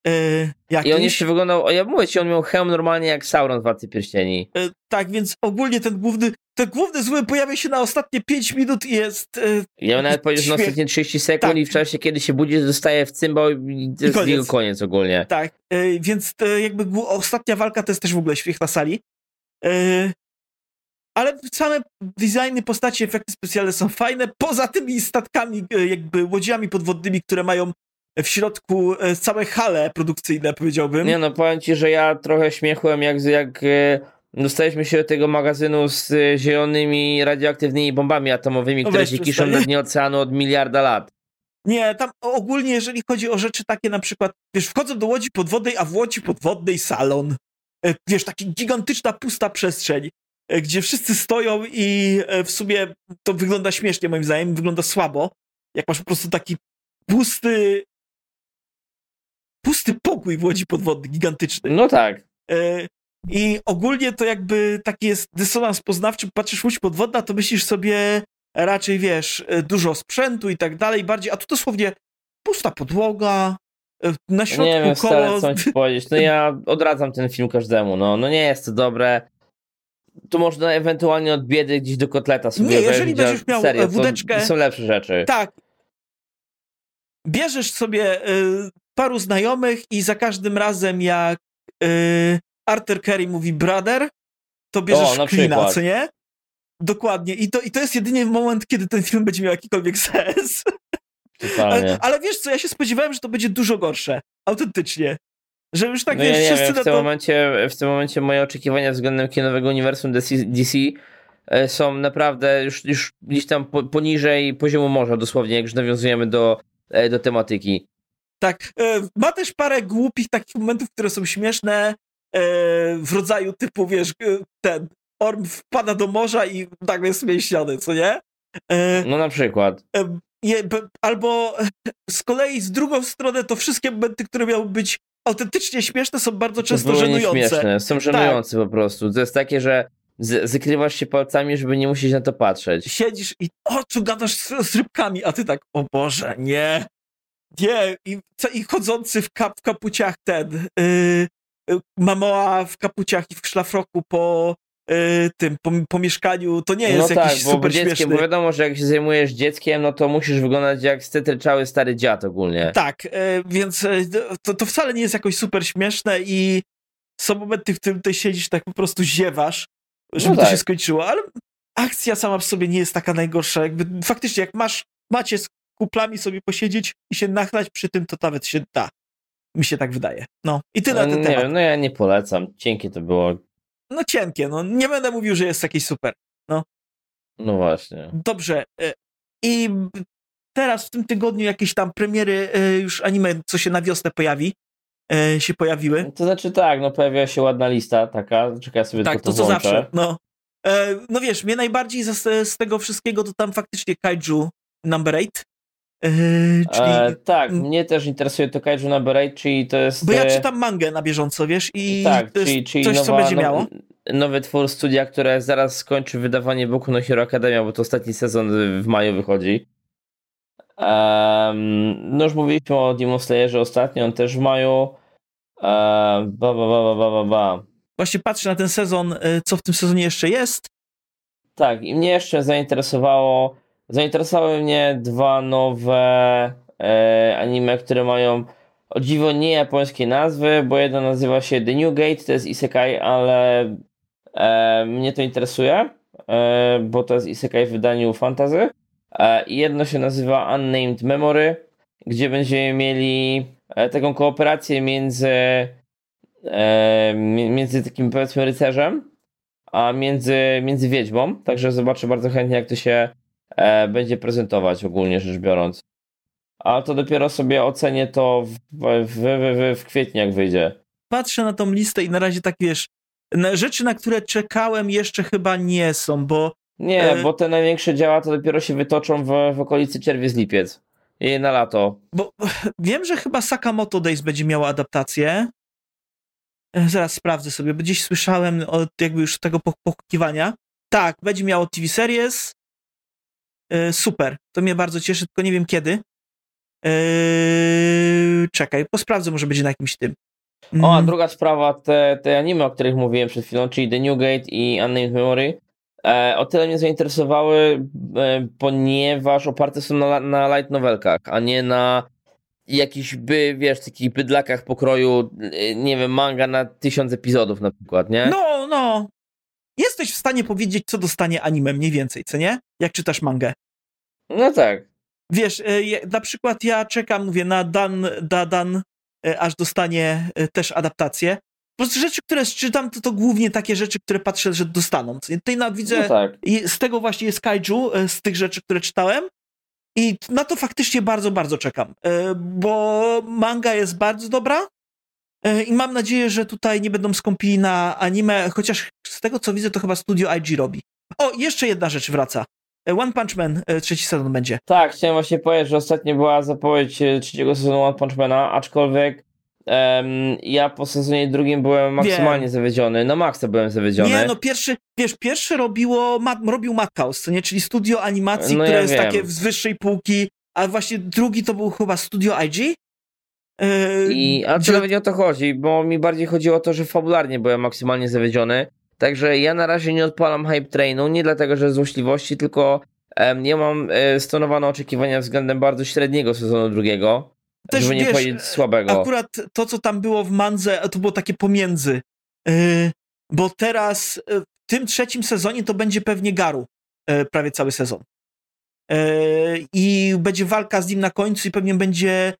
I on jeszcze wyglądał, ja mówię ci, on miał hełm normalnie jak Sauron w Władcy Pierścieni. Tak, więc ogólnie ten główny zły pojawia się na ostatnie 5 minut i jest... Ja bym nawet powiedział, że na ostatnie 30 sekund i w czasie, kiedy się budzi, dostaje w cymbał i to jest jego koniec ogólnie. Tak, więc jakby ostatnia walka to jest też w ogóle śmiech na sali. Ale same designy postaci, efekty specjalne są fajne, poza tymi statkami, jakby łodziami podwodnymi, które mają w środku całe hale produkcyjne, powiedziałbym. Nie no, powiem ci, że ja trochę śmiechłem, jak dostaliśmy się do tego magazynu z zielonymi radioaktywnymi bombami atomowymi, które się kiszą na dnie oceanu od miliarda lat. Nie, tam ogólnie, jeżeli chodzi o rzeczy takie na przykład, wiesz, wchodzą do łodzi podwodnej, a w łodzi podwodnej salon. Wiesz, taka gigantyczna, pusta przestrzeń, gdzie wszyscy stoją i w sumie to wygląda śmiesznie, moim zdaniem, wygląda słabo. Jak masz po prostu taki pusty pokój w łodzi podwodnej, gigantyczny. No tak. I ogólnie to jakby taki jest dysonans poznawczy, patrzysz łódź podwodna, to myślisz sobie raczej, wiesz, dużo sprzętu i tak dalej, bardziej, a tu dosłownie pusta podłoga, na środku nie wiem, koło... Stary, co mam ci powiedzieć, no ja odradzam ten film każdemu, no nie jest to dobre. Tu można ewentualnie od biedy gdzieś do kotleta sobie wejść. Nie, jeżeli będziesz miał wódeczkę... Są lepsze rzeczy. Tak. Bierzesz sobie paru znajomych i za każdym razem jak Arthur Curry mówi brother, to bierzesz klina, co nie? Dokładnie. I to jest jedynie moment, kiedy ten film będzie miał jakikolwiek sens. Totalnie. Ale wiesz co, ja się spodziewałem, że to będzie dużo gorsze. Autentycznie. Że już tak, no wiesz, ja wszyscy wiem, w tym momencie moje oczekiwania względem kinowego uniwersum DC są naprawdę już gdzieś tam poniżej poziomu morza, dosłownie, jak już nawiązujemy do tematyki. Tak. Ma też parę głupich takich momentów, które są śmieszne, w rodzaju typu, wiesz, ten Orm wpada do morza i nagle jest mięśniony, co nie? No na przykład. Albo z kolei z drugą stronę to wszystkie momenty, które miały być autentycznie śmieszne, są bardzo często żenujące. Nieśmieszne, są żenujące po prostu. To jest takie, że zakrywasz się palcami, żeby nie musieć na to patrzeć. Siedzisz i tu gadasz z rybkami, a ty tak, o Boże, nie. I chodzący w kapuciach Momoa w kapuciach i w szlafroku po mieszkaniu, to nie jest jakiś super śmieszny. Bo wiadomo, że jak się zajmujesz dzieckiem, no to musisz wyglądać jak stetryczały stary dziad ogólnie. Tak, więc to wcale nie jest jakoś super śmieszne i są momenty, w którym ty siedzisz, tak po prostu ziewasz, żeby to się skończyło, ale akcja sama w sobie nie jest taka najgorsza. Jakby faktycznie, jak macie z kuplami sobie posiedzieć i się nachlać przy tym, to nawet się da. Mi się tak wydaje. No i tyle na ten temat. No ja nie polecam. Cienkie to było. No cienkie, no nie będę mówił, że jest jakieś super. No właśnie. Dobrze. I teraz w tym tygodniu jakieś tam premiery już anime, co się na wiosnę się pojawiły. To znaczy tak, no pojawia się ładna lista taka, czekaj sobie Tak, tylko to co włączę. zawsze, no. No wiesz, mnie najbardziej z tego wszystkiego to tam faktycznie Kaiju Number 8. Czyli... Tak, mnie też interesuje to Kaiju Number 8, czyli to jest... Bo ja czytam mangę na bieżąco, wiesz, i tak, to jest czyli coś, co będzie miało. Nowy twór studia, które zaraz skończy wydawanie Boku no Hero Academia, bo to ostatni sezon w maju wychodzi. No już mówiliśmy o Demon Slayerze ostatnio, on też w maju. Właśnie patrzę na ten sezon, co w tym sezonie jeszcze jest. Tak, i mnie jeszcze zainteresowały mnie dwa nowe anime, które mają o dziwo nie japońskie nazwy, bo jedno nazywa się The New Gate, to jest isekai, ale mnie to interesuje, bo to jest isekai w wydaniu fantasy. I jedno się nazywa Unnamed Memory, gdzie będziemy mieli taką kooperację między takim, powiedzmy, rycerzem, a między wiedźmą. Także zobaczę bardzo chętnie, jak to się będzie prezentować, ogólnie rzecz biorąc. A to dopiero sobie ocenię to w kwietniu, jak wyjdzie. Patrzę na tą listę i na razie tak, wiesz, rzeczy, na które czekałem, jeszcze chyba nie są, bo... Nie, bo te największe dzieła to dopiero się wytoczą w okolicy czerwiec-lipiec. I na lato. Bo wiem, że chyba Sakamoto Days będzie miała adaptację. Zaraz sprawdzę sobie, bo gdzieś słyszałem jakby już tego pochukiwania. Tak, będzie miało TV Series. Super, to mnie bardzo cieszy, tylko nie wiem kiedy. Czekaj, posprawdzę, może będzie na jakimś tym. O, a druga sprawa, te anime, o których mówiłem przed chwilą, czyli The New Gate i Unnamed Memory, o tyle mnie zainteresowały, ponieważ oparte są na light novelkach, a nie na jakichś, wiesz, takich bydlakach pokroju, nie wiem, manga na 1000 epizodów na przykład, nie? No. Jesteś w stanie powiedzieć, co dostanie anime mniej więcej, co nie? Jak czytasz mangę. No tak. Wiesz, na przykład ja czekam, mówię, na Dan, aż dostanie też adaptację. Po prostu rzeczy, które czytam, to głównie takie rzeczy, które patrzę, że dostaną. Tutaj widzę, No tak. z tego właśnie jest Kaiju, z tych rzeczy, które czytałem. I na to faktycznie bardzo, bardzo czekam. Bo manga jest bardzo dobra. I mam nadzieję, że tutaj nie będą skąpili na anime, chociaż z tego, co widzę, to chyba studio IG robi. O, jeszcze jedna rzecz wraca. One Punch Man, 3. sezon będzie. Tak, chciałem właśnie powiedzieć, że ostatnio była zapowiedź 3. sezonu One Punch Mana, aczkolwiek ja po sezonie 2 byłem maksymalnie zawiedziony. Na maksa byłem zawiedziony. Nie, no pierwszy robił Madhouse, co nie? Czyli studio animacji, No które ja jest wiem. takie z wyższej półki, a właśnie drugi to był chyba studio IG. Ale to nawet nie o to chodzi, bo mi bardziej chodziło o to, że fabularnie byłem maksymalnie zawiedziony. Także ja na razie nie odpalam Hype Trainu, nie dlatego, że z złośliwości, tylko ja mam stonowane oczekiwania względem bardzo średniego sezonu 2, też, żeby nie powiedzieć słabego. Akurat to, co tam było w mandze, to było takie pomiędzy. Bo teraz w tym 3. sezonie to będzie pewnie Garu prawie cały sezon. I będzie walka z nim na końcu i pewnie będzie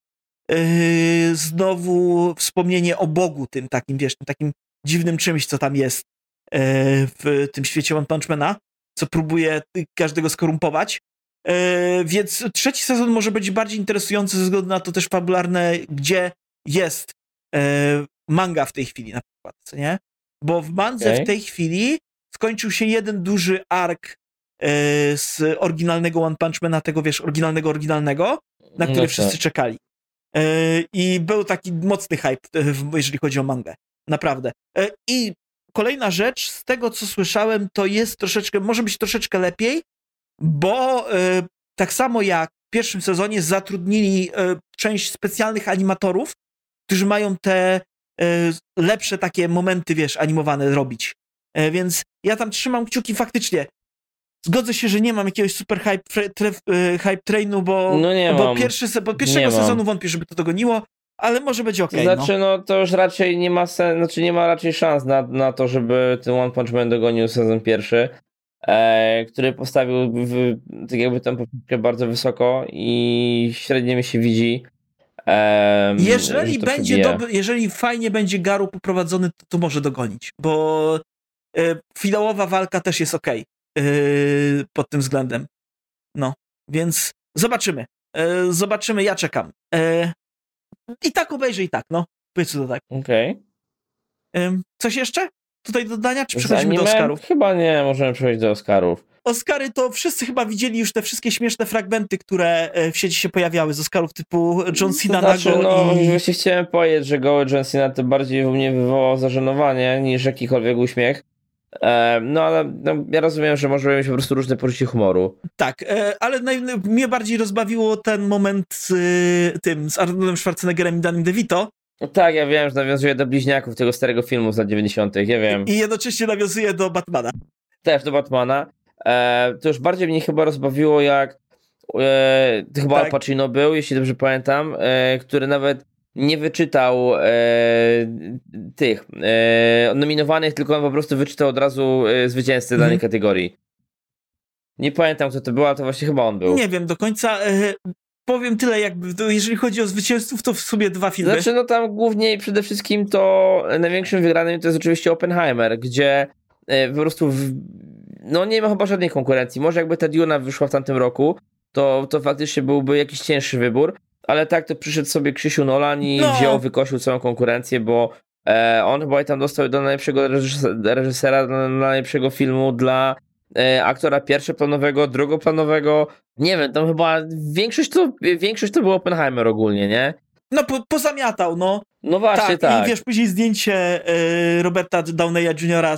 znowu wspomnienie o Bogu tym takim, wiesz, tym takim dziwnym czymś, co tam jest w tym świecie One Punch Mana, co próbuje każdego skorumpować. Więc 3. sezon może być bardziej interesujący ze względu na to też fabularne, gdzie jest manga w tej chwili na przykład, co nie? Bo w mandze w tej chwili skończył się jeden duży ark z oryginalnego One Punch Mana, tego, wiesz, oryginalnego, na który wszyscy czekali. I był taki mocny hype, jeżeli chodzi o mangę. Naprawdę. I kolejna rzecz, z tego co słyszałem, to jest może być troszeczkę lepiej, bo tak samo jak w pierwszym sezonie zatrudnili część specjalnych animatorów, którzy mają te lepsze takie momenty, wiesz, animowane robić. Więc ja tam trzymam kciuki faktycznie. Zgodzę się, że nie mam jakiegoś super hype trainu, bo pierwszego sezonu wątpię, żeby to dogoniło, ale może będzie okej. Znaczy, no to już raczej nie ma nie ma raczej szans na to, żeby ten One Punch Man dogonił sezon 1, który postawił tak jakby tę poprzeczkę bardzo wysoko i średnio mi się widzi. Jeżeli fajnie będzie Garu poprowadzony, to może dogonić, bo finałowa walka też jest okej. Pod tym względem. No, więc zobaczymy. Zobaczymy, ja czekam. I tak obejrzę, i tak, no. Powiedzmy to tak. Okej. Coś jeszcze tutaj do dodania, czy Z przechodzimy do anime? Oscarów? Chyba nie, możemy przejść do Oscarów. Oscary to wszyscy chyba widzieli już te wszystkie śmieszne fragmenty, które w sieci się pojawiały z Oscarów typu John Cena To znaczy, nago i... właśnie chciałem powiedzieć, że goły John Cena to bardziej u mnie wywołał zażenowanie niż jakikolwiek uśmiech. No ale ja rozumiem, że możemy mieć po prostu różne poczucie humoru. Tak, ale mnie bardziej rozbawiło ten moment z Arnoldem Schwarzeneggerem i Dannym DeVito. Tak, ja wiem, że nawiązuje do bliźniaków tego starego filmu z lat 90., ja wiem. I jednocześnie nawiązuje do Batmana. Też do Batmana. To już bardziej mnie chyba rozbawiło, jak to chyba Tak. Al Pacino był, jeśli dobrze pamiętam, który nawet nie wyczytał tych nominowanych, tylko on po prostu wyczytał od razu zwycięzcę danej kategorii. Nie pamiętam, kto to był, ale to właśnie chyba on był. Nie wiem do końca. Powiem tyle, jeżeli chodzi o zwycięzców, to w sumie 2 filmy. Znaczy, no tam głównie i przede wszystkim to największym wygranym to jest oczywiście Oppenheimer, gdzie po prostu no nie ma chyba żadnej konkurencji. Może jakby ta Duna wyszła w tamtym roku, to faktycznie byłby jakiś cięższy wybór, ale tak to przyszedł sobie Krzysiu Nolan i wykosił całą konkurencję, bo on chyba tam dostał do najlepszego reżysera, do najlepszego filmu dla aktora pierwszoplanowego, drugoplanowego. Nie wiem, tam chyba większość to był Oppenheimer ogólnie, nie? No pozamiatał, no. No właśnie, tak. I wiesz, później zdjęcie Roberta Downeya Jr.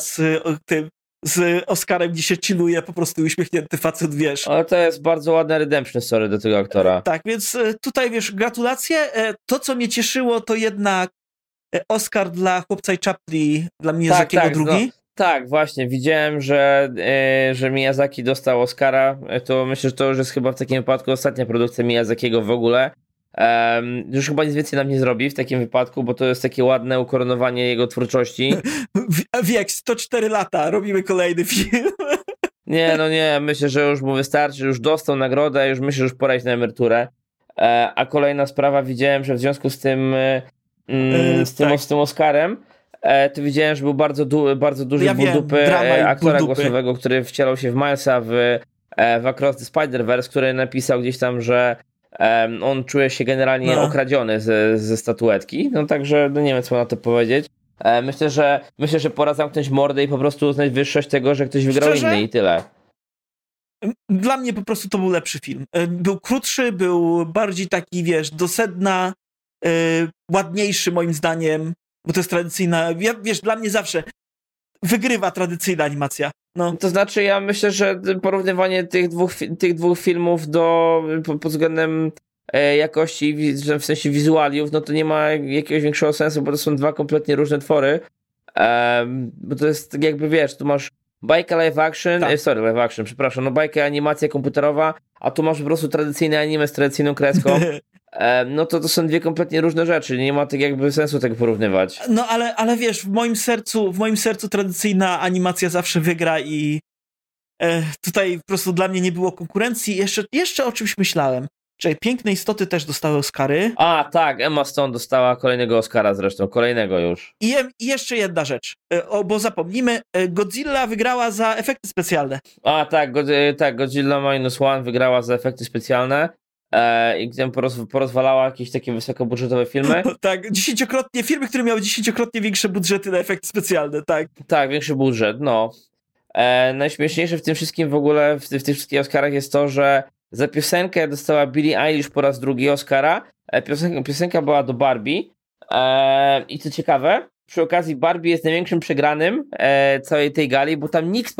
z Oscarem, gdzie się chilluje, po prostu uśmiechnięty facet, wiesz. Ale to jest bardzo ładna redemption story do tego aktora. Tak, więc tutaj, wiesz, gratulacje. To, co mnie cieszyło, to jednak Oscar dla Chłopca i Czapli, dla Miyazakiego drugi. No, tak, właśnie, widziałem, że Miyazaki dostał Oscara, to myślę, że to już jest chyba w takim wypadku ostatnia produkcja Miyazakiego w ogóle. Już chyba nic więcej nam nie zrobi w takim wypadku, bo to jest takie ładne ukoronowanie jego twórczości. Wiek, 104 lata, robimy kolejny film. Nie, myślę, że już mu wystarczy, już dostał nagrodę, już myślę, że już pora iść na emeryturę. A kolejna sprawa, widziałem, że w związku z tym z tym Oscarem, to widziałem, że był bardzo duży ból dupy aktora głosowego, który wcielał się w Milesa w Across the Spider-Verse, który napisał gdzieś tam, że on czuje się generalnie okradziony ze statuetki. No także nie wiem, co na to powiedzieć. Myślę, że pora zamknąć mordę i po prostu uznać wyższość tego, że ktoś wygrał inny i tyle. Dla mnie po prostu to był lepszy film. Był krótszy, był bardziej taki, wiesz, do sedna, ładniejszy moim zdaniem, bo to jest tradycyjna, wiesz, dla mnie zawsze wygrywa tradycyjna animacja. No. To znaczy, ja myślę, że porównywanie tych dwóch filmów pod względem jakości, w sensie wizualiów, no to nie ma jakiegoś większego sensu, bo to są dwa kompletnie różne twory. Bo to jest tak jakby, wiesz, tu masz bajkę live action, no bajkę animacja komputerowa, a tu masz po prostu tradycyjne anime z tradycyjną kreską. No to są dwie kompletnie różne rzeczy, nie ma tak jakby sensu tego porównywać. No ale wiesz, w moim sercu tradycyjna animacja zawsze wygra i tutaj po prostu dla mnie nie było konkurencji. Jeszcze o czymś myślałem. Czyli Piękne Istoty też dostały Oscary. A, tak, Emma Stone dostała kolejnego Oscara zresztą, kolejnego już. I jeszcze jedna rzecz, bo zapomnimy, Godzilla wygrała za efekty specjalne. A, tak, Godzilla Minus One wygrała za efekty specjalne. I gdzie porozwalała jakieś takie wysokobudżetowe filmy. Tak, filmy, które miały 10-krotnie większe budżety na efekty specjalne, tak. Tak, większy budżet, no. Najśmieszniejsze w tym wszystkim w ogóle, w tych wszystkich Oscarach jest to, że za piosenkę dostała Billie Eilish po raz drugi Oscara. Piosenka była do Barbie. I co ciekawe, przy okazji Barbie jest największym przegranym całej tej gali, bo tam nikt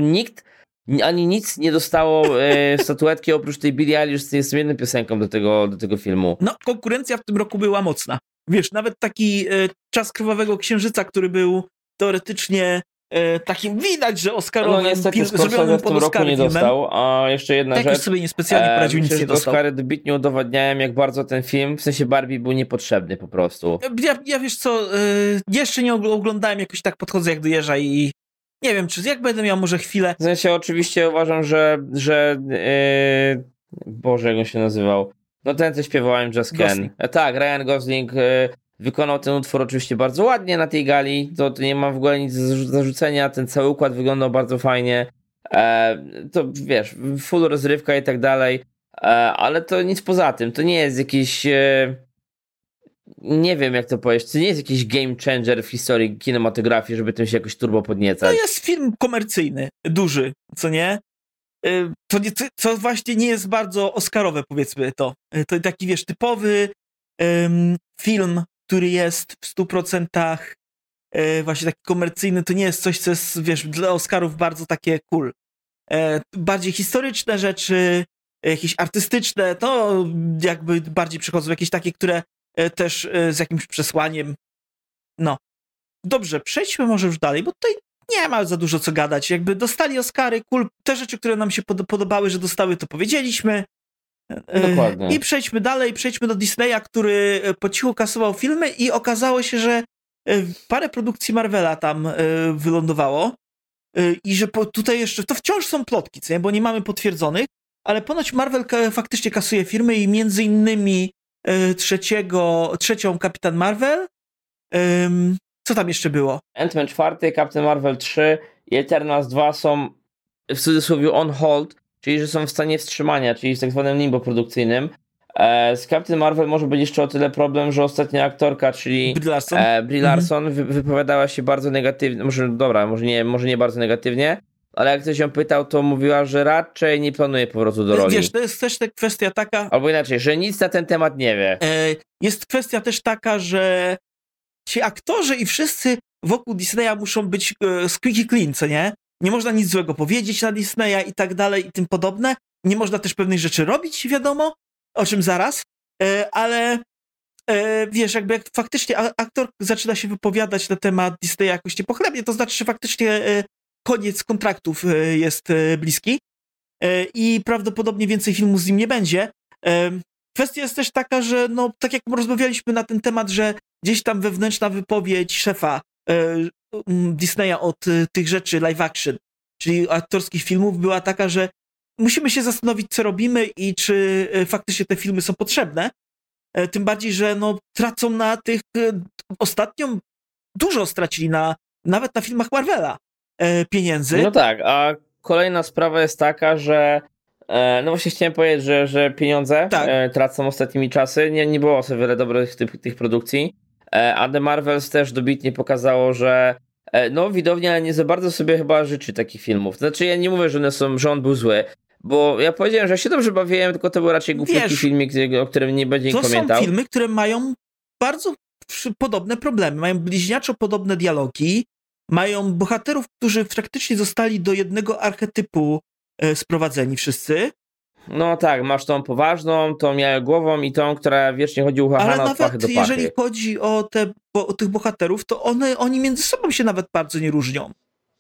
ani nic nie dostało statuetki oprócz tej Billie Eilish z jedną piosenką do tego filmu. No, konkurencja w tym roku była mocna. Wiesz, nawet taki Czas Krwawego Księżyca, który był teoretycznie takim, widać, że Oscarowym, no niestety zrobionym w tym roku nie dostał, a jeszcze jedna rzecz. sobie niespecjalnie poradził, nic nie dostał. Oscary dobitnie udowadniają, jak bardzo ten film, w sensie Barbie, był niepotrzebny po prostu. Ja wiesz co, jeszcze nie oglądałem, jakoś tak podchodzę jak do jeża i nie wiem, czy jak będę miał może chwilę. W sensie oczywiście uważam, że Boże, jak on się nazywał? No ten, co śpiewał I'm Just Ken. Tak, Ryan Gosling wykonał ten utwór oczywiście bardzo ładnie na tej gali, to nie mam w ogóle nic do zarzucenia, ten cały układ wyglądał bardzo fajnie, to wiesz, full rozrywka i tak dalej, ale to nic poza tym. To nie jest jakiś... nie wiem, jak to powiedzieć. To nie jest jakiś game changer w historii kinematografii, żeby tym się jakoś turbo podniecać. To jest film komercyjny, duży, co nie? Co właśnie nie jest bardzo oscarowe, powiedzmy to. To taki, wiesz, typowy film, który jest w 100% właśnie taki komercyjny, to nie jest coś, co jest, wiesz, dla Oscarów bardzo takie cool. Bardziej historyczne rzeczy, jakieś artystyczne, to jakby bardziej przychodzą jakieś takie, które też z jakimś przesłaniem. No. Dobrze, przejdźmy może już dalej, bo tutaj nie ma za dużo co gadać. Jakby dostali Oscary, cool, te rzeczy, które nam się podobały, że dostały, to powiedzieliśmy. Dokładnie. I przejdźmy dalej, przejdźmy do Disneya, który po cichu kasował filmy i okazało się, że parę produkcji Marvela tam wylądowało i że tutaj jeszcze, to wciąż są plotki, co nie? Bo nie mamy potwierdzonych, ale ponoć Marvel faktycznie kasuje firmy i między innymi trzecią Kapitan Marvel. Co tam jeszcze było? Ant-Man 4, Captain Marvel 3 i Eternals 2 są w cudzysłowie on hold, czyli że są w stanie wstrzymania, czyli w tak zwanym limbo produkcyjnie. Z Captain Marvel może być jeszcze o tyle problem, że ostatnia aktorka, czyli Brie Larson wypowiadała się bardzo negatywnie, może nie bardzo negatywnie, ale jak ktoś ją pytał, to mówiła, że raczej nie planuje powrotu do roli. Wiesz, to jest też kwestia taka... Albo inaczej, że nic na ten temat nie wie. Jest kwestia też taka, że ci aktorzy i wszyscy wokół Disneya muszą być squeaky clean, co nie? Nie można nic złego powiedzieć na Disneya i tak dalej i tym podobne. Nie można też pewnych rzeczy robić, wiadomo, o czym zaraz, ale wiesz, jakby jak faktycznie aktor zaczyna się wypowiadać na temat Disneya jakoś niepochlebnie, to znaczy, że faktycznie koniec kontraktów jest bliski i prawdopodobnie więcej filmów z nim nie będzie. Kwestia jest też taka, że no, tak jak rozmawialiśmy na ten temat, że gdzieś tam wewnętrzna wypowiedź szefa Disneya od tych rzeczy live action, czyli aktorskich filmów, była taka, że musimy się zastanowić, co robimy i czy faktycznie te filmy są potrzebne. Tym bardziej, że no, tracą na tych... Ostatnio dużo stracili nawet na filmach Marvela pieniędzy. No tak, a kolejna sprawa jest taka, że no właśnie chciałem powiedzieć, że pieniądze tracą ostatnimi czasy. Nie było o wiele dobrych tych produkcji. A The Marvels też dobitnie pokazało, że no widownia nie za bardzo sobie chyba życzy takich filmów. Znaczy ja nie mówię, że on był zły, bo ja powiedziałem, że się dobrze bawiłem, tylko to był raczej głupiutki filmik, o którym nie będzie nikt pamiętał. To są filmy, które mają bardzo podobne problemy. Mają bliźniaczo podobne dialogi, mają bohaterów, którzy praktycznie zostali do jednego archetypu sprowadzeni wszyscy. No tak, masz tą poważną, tą miałogłową i tą, która wiecznie chodzi uchachana od pachy do pachy. Ale jeżeli chodzi o tych bohaterów, to oni między sobą się nawet bardzo nie różnią.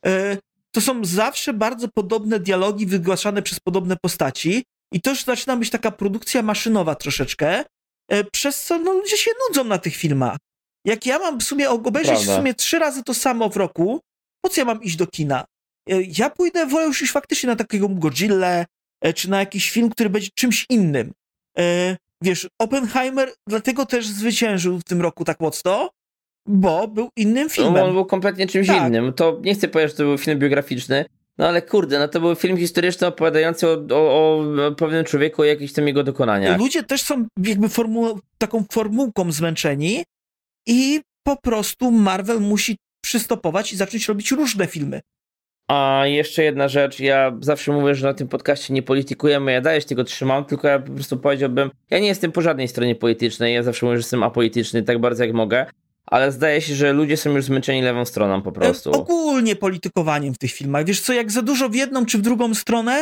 To są zawsze bardzo podobne dialogi wygłaszane przez podobne postaci i to już zaczyna być taka produkcja maszynowa troszeczkę, przez co no, ludzie się nudzą na tych filmach. Jak ja mam w sumie obejrzeć w sumie 3 razy to samo w roku, po co ja mam iść do kina? Ja wolę już faktycznie na takiego Godzillę, czy na jakiś film, który będzie czymś innym. Wiesz, Oppenheimer dlatego też zwyciężył w tym roku tak mocno, bo był innym filmem. No, on był kompletnie czymś innym. To nie chcę powiedzieć, że to był film biograficzny, no ale kurde, no to był film historyczny opowiadający o pewnym człowieku, o jakichś tam jego dokonaniach. Ludzie też są jakby taką formułką zmęczeni i po prostu Marvel musi przystopować i zacząć robić różne filmy. A jeszcze jedna rzecz, ja zawsze mówię, że na tym podcaście nie politykujemy, ja dalej się tego trzymam, tylko ja po prostu powiedziałbym, ja nie jestem po żadnej stronie politycznej, ja zawsze mówię, że jestem apolityczny tak bardzo jak mogę, ale zdaje się, że ludzie są już zmęczeni lewą stroną po prostu. Ogólnie politykowaniem w tych filmach, wiesz co, jak za dużo w jedną czy w drugą stronę,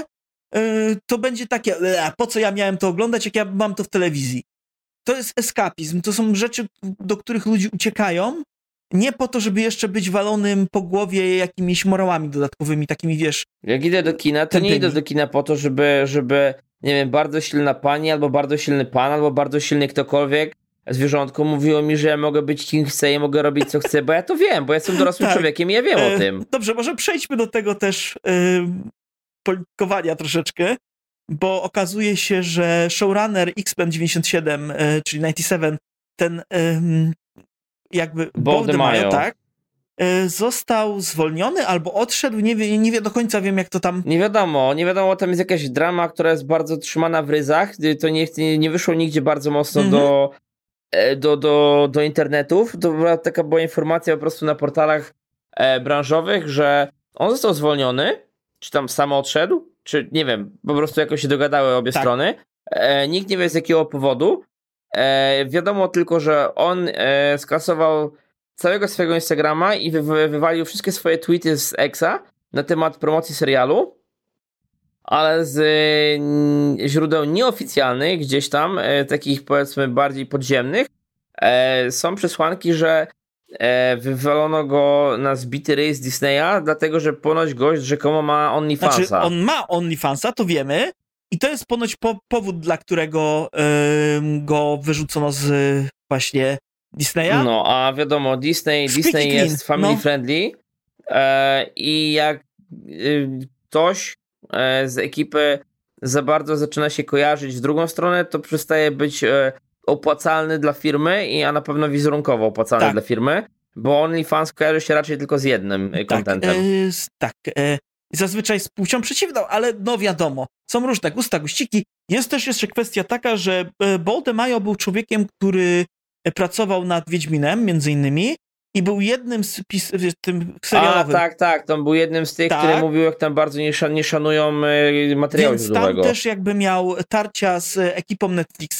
to będzie takie, po co ja miałem to oglądać, jak ja mam to w telewizji. To jest eskapizm, to są rzeczy, do których ludzie uciekają, nie po to, żeby jeszcze być walonym po głowie jakimiś morałami dodatkowymi, takimi, wiesz... Jak idę do kina, to nie idę do kina po to, żeby nie wiem, bardzo silna pani, albo bardzo silny pan, albo bardzo silny ktokolwiek, zwierzątko mówiło mi, że ja mogę być kim chcę i mogę robić co chcę, bo ja to wiem, bo ja jestem dorosłym człowiekiem i ja wiem o tym. Dobrze, może przejdźmy do tego też politykowania troszeczkę, bo okazuje się, że showrunner X-Men 97, czyli 97, ten jakby Paul DeMaio, tak, został zwolniony albo odszedł, nie wie do końca wiem jak to tam... Nie wiadomo, tam jest jakaś drama, która jest bardzo trzymana w ryzach, to nie wyszło nigdzie bardzo mocno do internetów, to taka była informacja po prostu na portalach branżowych, że on został zwolniony, czy tam sam odszedł, czy nie wiem, po prostu jakoś się dogadały obie strony, nikt nie wie z jakiego powodu, wiadomo tylko, że on skasował całego swojego Instagrama i wywalił wszystkie swoje tweety z Xa na temat promocji serialu, ale z źródeł nieoficjalnych, gdzieś tam, takich powiedzmy bardziej podziemnych, są przesłanki, że wywalono go na zbity ryj z Disneya, dlatego że ponoć gość rzekomo ma OnlyFansa. Znaczy, on ma OnlyFansa, to wiemy, i to jest ponoć powód, dla którego go wyrzucono z właśnie Disneya. No, a wiadomo, Disney jest family friendly i jak ktoś z ekipy za bardzo zaczyna się kojarzyć w drugą stronę, to przestaje być opłacalny dla firmy, a na pewno wizerunkowo opłacalny dla firmy, bo OnlyFans kojarzy się raczej tylko z jednym contentem. Zazwyczaj z płcią przeciwną, ale no wiadomo, są różne gusta, guściki. Jest też jeszcze kwestia taka, że Paul DeMaio był człowiekiem, który pracował nad Wiedźminem, między innymi, i był jednym z tym serialowym. Tak, to był jednym z tych, który mówił, jak tam bardzo nie szanują materiału źródłowego. Więc tam też jakby miał tarcia z ekipą Netflixa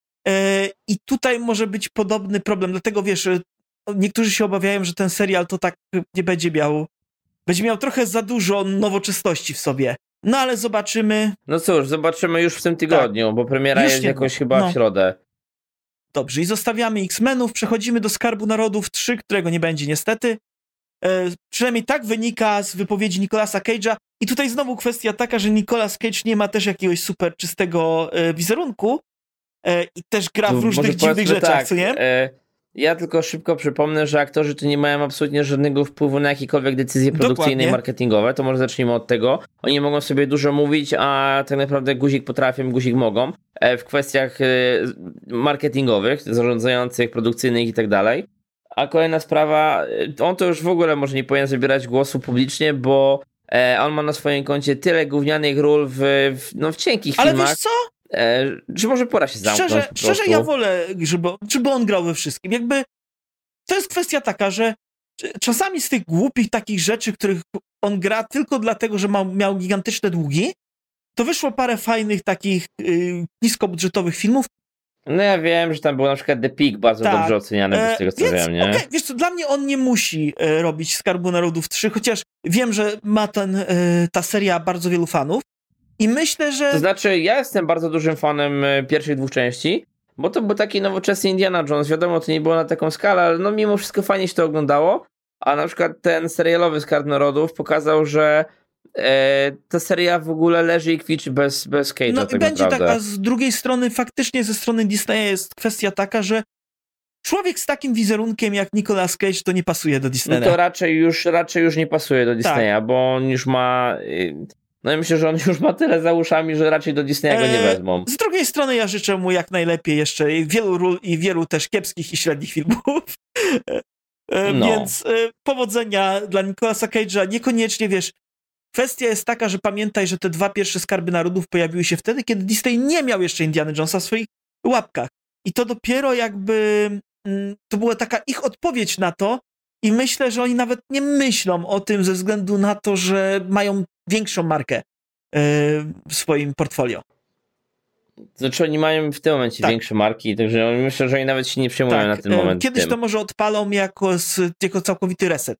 i tutaj może być podobny problem, dlatego wiesz, niektórzy się obawiają, że ten serial to tak nie będzie miał trochę za dużo nowoczesności w sobie. No ale zobaczymy. No cóż, zobaczymy już w tym tygodniu, bo premiera jest jakoś chyba w środę. Dobrze, i zostawiamy X-Menów, przechodzimy do Skarbu Narodów 3, którego nie będzie niestety. Przynajmniej tak wynika z wypowiedzi Nicolasa Cage'a. I tutaj znowu kwestia taka, że Nicolas Cage nie ma też jakiegoś super czystego wizerunku i też gra w różnych dziwnych rzeczach, co nie? Ja tylko szybko przypomnę, że aktorzy tu nie mają absolutnie żadnego wpływu na jakiekolwiek decyzje produkcyjne i marketingowe, to może zacznijmy od tego. Oni mogą sobie dużo mówić, a tak naprawdę guzik potrafią, guzik mogą w kwestiach marketingowych, zarządzających, produkcyjnych i tak dalej. A kolejna sprawa, on to już w ogóle może nie powinien zabierać głosu publicznie, bo on ma na swoim koncie tyle gównianych ról w cienkich filmach. Ale wiesz co? Czy może pora się zamknąć? Szczerze ja wolę, żeby on grał we wszystkim. Jakby to jest kwestia taka, że czasami z tych głupich takich rzeczy, których on gra tylko dlatego, że miał gigantyczne długi, to wyszło parę fajnych takich niskobudżetowych filmów. No ja wiem, że tam był na przykład The Pig bardzo dobrze oceniany, z tego co wiem, nie? Wiesz co, dla mnie on nie musi robić Skarbu Narodów 3, chociaż wiem, że ma ta seria bardzo wielu fanów. I myślę, że... To znaczy, ja jestem bardzo dużym fanem pierwszych 2 części, bo to był taki nowoczesny Indiana Jones. Wiadomo, to nie było na taką skalę, ale no mimo wszystko fajnie się to oglądało. A na przykład ten serialowy Skarb Narodów pokazał, że ta seria w ogóle leży i kwiczy bez Cage'a. No tak i będzie naprawdę. tak, a z drugiej strony faktycznie ze strony Disneya jest kwestia taka, że człowiek z takim wizerunkiem jak Nicolas Cage to nie pasuje do Disneya. No to raczej już nie pasuje do Disneya, bo on już ma... No i myślę, że on już ma tyle za uszami, że raczej do Disneya go nie wezmą. Z drugiej strony ja życzę mu jak najlepiej jeszcze wielu ról i wielu też kiepskich i średnich filmów. Więc powodzenia dla Nicolasa Cage'a. Niekoniecznie, wiesz, kwestia jest taka, że pamiętaj, że te 2 pierwsze Skarby Narodów pojawiły się wtedy, kiedy Disney nie miał jeszcze Indiana Jonesa w swoich łapkach. I to dopiero jakby to była taka ich odpowiedź na to i myślę, że oni nawet nie myślą o tym ze względu na to, że mają większą markę w swoim portfolio. Znaczy oni mają w tym momencie większe marki, także myślę, że oni nawet się nie przejmują na ten moment. Kiedyś to może odpalą jako całkowity reset.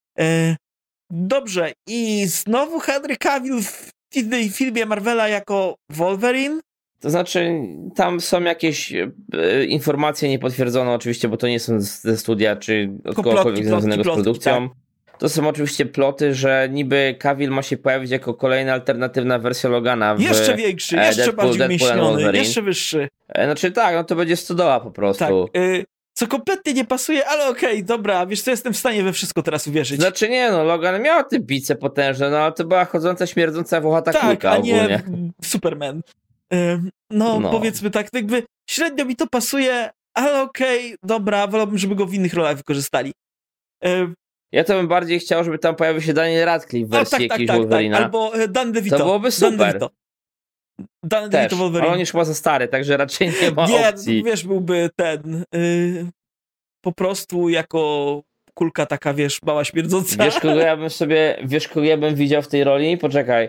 Dobrze, i znowu Henry Cavill w filmie Marvela jako Wolverine? To znaczy, tam są jakieś informacje niepotwierdzone oczywiście, bo to nie są ze studia, czy od kogokolwiek związanego z produkcją. Tak. To są oczywiście ploty, że niby Cavill ma się pojawić jako kolejna alternatywna wersja Logana. Jeszcze większy, jeszcze bardziej umieśniony, jeszcze wyższy. Znaczy tak, no to będzie stodoła po prostu. Tak, co kompletnie nie pasuje, ale okej, dobra, wiesz co, jestem w stanie we wszystko teraz uwierzyć. Znaczy nie, no Logan miał te bice potężne, no ale to była chodząca, śmierdząca włochata kulka ogólnie. Tak, a nie Superman. No, powiedzmy tak, jakby średnio mi to pasuje, ale okej, dobra, wolałbym, żeby go w innych rolach wykorzystali. Ja to bym bardziej chciał, żeby tam pojawił się Daniel Radcliffe w wersji jakiejś Wolverina. Albo Dan DeVito. To byłoby super. Dan DeVito Wolverine. Ale on już chyba za stary, także raczej nie ma opcji. Nie, wiesz, byłby ten po prostu jako kulka taka, wiesz, mała śmierdząca. Wiesz, kogo ja bym widział w tej roli? Poczekaj.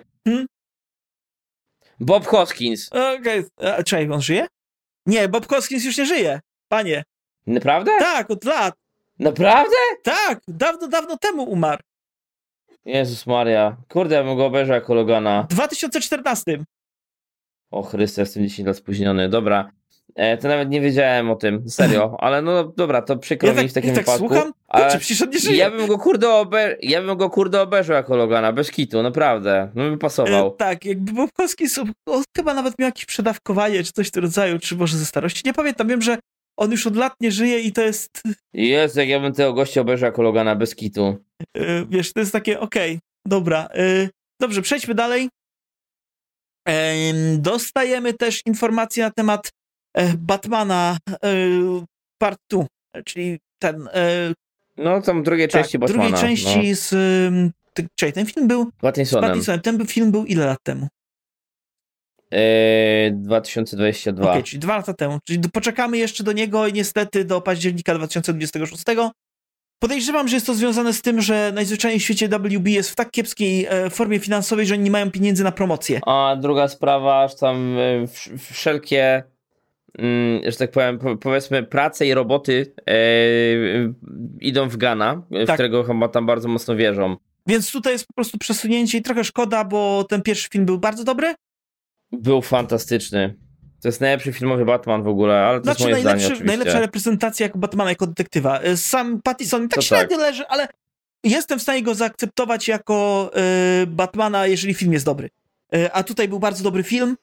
Bob Hoskins. Okej, czekaj, on żyje? Nie, Bob Hoskins już nie żyje, panie. Naprawdę? Tak, od lat. Naprawdę? Tak, dawno temu umarł. Jezus Maria. Kurde, ja bym go obejrzał jako Logana. W 2014. O Chryste, jestem 10 lat spóźniony. Dobra. To nawet nie wiedziałem o tym, serio. Ale no dobra, to przykro mi w takim wypadku. Słucham? Kurczę, przecież on nie żyje. Ja bym go kurde obejrzał jako Logana, bez kitu, naprawdę. No by pasował. Tak, jakby Bob Hoskins chyba nawet miał jakieś przedawkowanie, czy coś w tym rodzaju, czy może ze starości. Nie pamiętam, wiem, że on już od lat nie żyje i to jest... Jest, jak ja bym tego gościa obejrzał jako Logana, bez kitu. Wiesz, to jest takie, okej, dobra. Dobrze, przejdźmy dalej. Dostajemy też informacje na temat Batmana Part 2, czyli ten... No, tam drugiej części Batmana. Drugiej części no. z... Czekaj, ten film był... Pattinsonem. Ten film był ile lat temu? 2022. Okej, czyli 2 lata temu. Czyli poczekamy jeszcze do niego i niestety do października 2026. Podejrzewam, że jest to związane z tym, że najzwyczajniej w świecie WB jest w tak kiepskiej formie finansowej, że oni nie mają pieniędzy na promocję. A druga sprawa, że tam wszelkie, że tak powiem, powiedzmy prace i roboty idą w Gana, w którego chyba tam bardzo mocno wierzą. Więc tutaj jest po prostu przesunięcie i trochę szkoda, bo ten pierwszy film był bardzo dobry. Był fantastyczny. To jest najlepszy filmowy Batman w ogóle, ale to jest moje zdanie oczywiście. Najlepsza reprezentacja jako Batmana, jako detektywa. Sam Pattinson tak średnio leży, ale jestem w stanie go zaakceptować jako Batmana, jeżeli film jest dobry. A tutaj był bardzo dobry film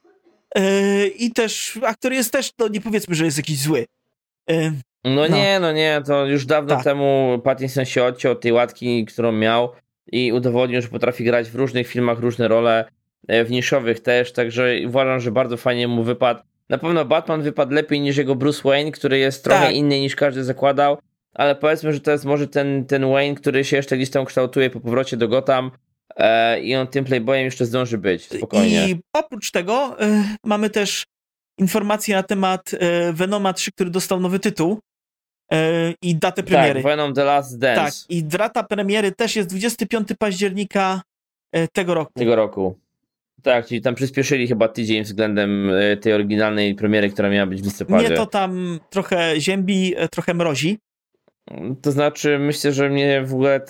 i też aktor jest też, no nie powiedzmy, że jest jakiś zły. No nie, to już dawno temu Pattinson się odciął od tej łatki, którą miał i udowodnił, że potrafi grać w różnych filmach różne role, w niszowych też, także uważam, że bardzo fajnie mu wypadł. Na pewno Batman wypadł lepiej niż jego Bruce Wayne, który jest trochę inny niż każdy zakładał, ale powiedzmy, że to jest może ten Wayne, który się jeszcze gdzieś tam kształtuje po powrocie do Gotham i on tym playboyem jeszcze zdąży być, spokojnie. I oprócz tego mamy też informacje na temat Venoma 3, który dostał nowy tytuł i datę premiery. Tak, Venom The Last Dance. Tak, i data premiery też jest 25 października tego roku. Tak, czyli tam przyspieszyli chyba tydzień względem tej oryginalnej premiery, która miała być w listopadzie. Mnie to tam trochę ziębi, trochę mrozi. To znaczy, myślę, że mnie w ogóle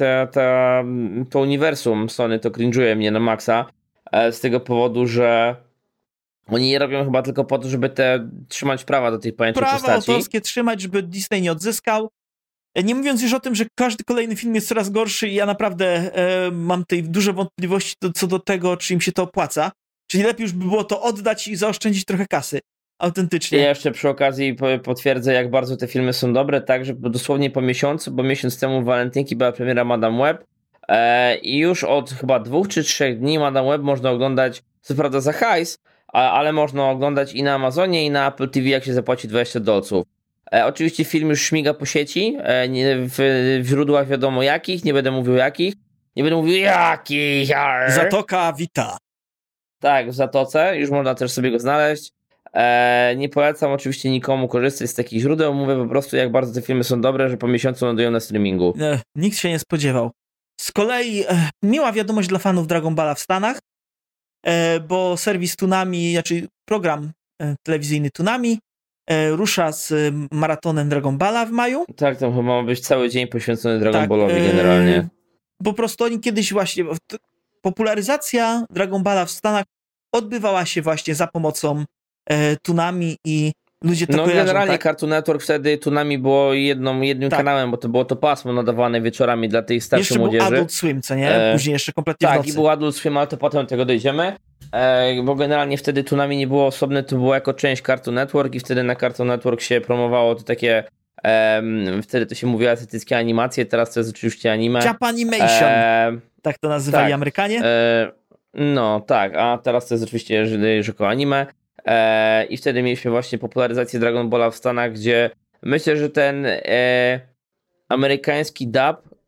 to uniwersum Sony to cringe'uje mnie na maksa, z tego powodu, że oni je robią chyba tylko po to, żeby trzymać prawa do tej pojętej postaci. Prawa autorskie trzymać, żeby Disney nie odzyskał. Nie mówiąc już o tym, że każdy kolejny film jest coraz gorszy i ja naprawdę mam tutaj duże wątpliwości co do tego, czy im się to opłaca. Czyli lepiej już by było to oddać i zaoszczędzić trochę kasy. Autentycznie. Ja jeszcze przy okazji potwierdzę, jak bardzo te filmy są dobre, tak, że dosłownie po miesiącu, bo miesiąc temu w walentynki była premiera Madame Web i już od chyba 2 czy 3 dni Madame Web można oglądać, co prawda za hajs, ale można oglądać i na Amazonie, i na Apple TV, jak się zapłaci $20. Oczywiście film już śmiga po sieci, w źródłach wiadomo jakich, nie będę mówił jakich. Zatoka Vita. Tak, w Zatoce, już można też sobie go znaleźć. Nie polecam oczywiście nikomu korzystać z takich źródeł, mówię po prostu, jak bardzo te filmy są dobre, że po miesiącu lądują na streamingu. Nikt się nie spodziewał. Z kolei miła wiadomość dla fanów Dragon Balla w Stanach, bo serwis Toonami, znaczy program telewizyjny Toonami rusza z maratonem Dragon Balla w maju. Tak, to chyba ma być cały dzień poświęcony Dragon Ballowi generalnie. Po prostu oni kiedyś właśnie, popularyzacja Dragon Balla w Stanach odbywała się właśnie za pomocą Toonami i ludzie to kojarzą. Generalnie tak? Cartoon Network wtedy Toonami było jednym kanałem, bo to było to pasmo nadawane wieczorami dla tej starszej młodzieży. Jeszcze był Adult Swim, co nie? Później jeszcze kompletnie w nocy. Tak, i był Adult Swim, ale to potem do tego dojdziemy. Bo generalnie wtedy Toonami nie było osobne, to było jako część Cartoon Network i wtedy na Cartoon Network się promowało to takie wtedy to się mówiło asytyckie animacje, teraz to jest oczywiście anime. Japanimation, tak to nazywali Amerykanie. No tak, a teraz to jest oczywiście rzekomo anime. I wtedy mieliśmy właśnie popularyzację Dragon Balla w Stanach, gdzie myślę, że ten amerykański dub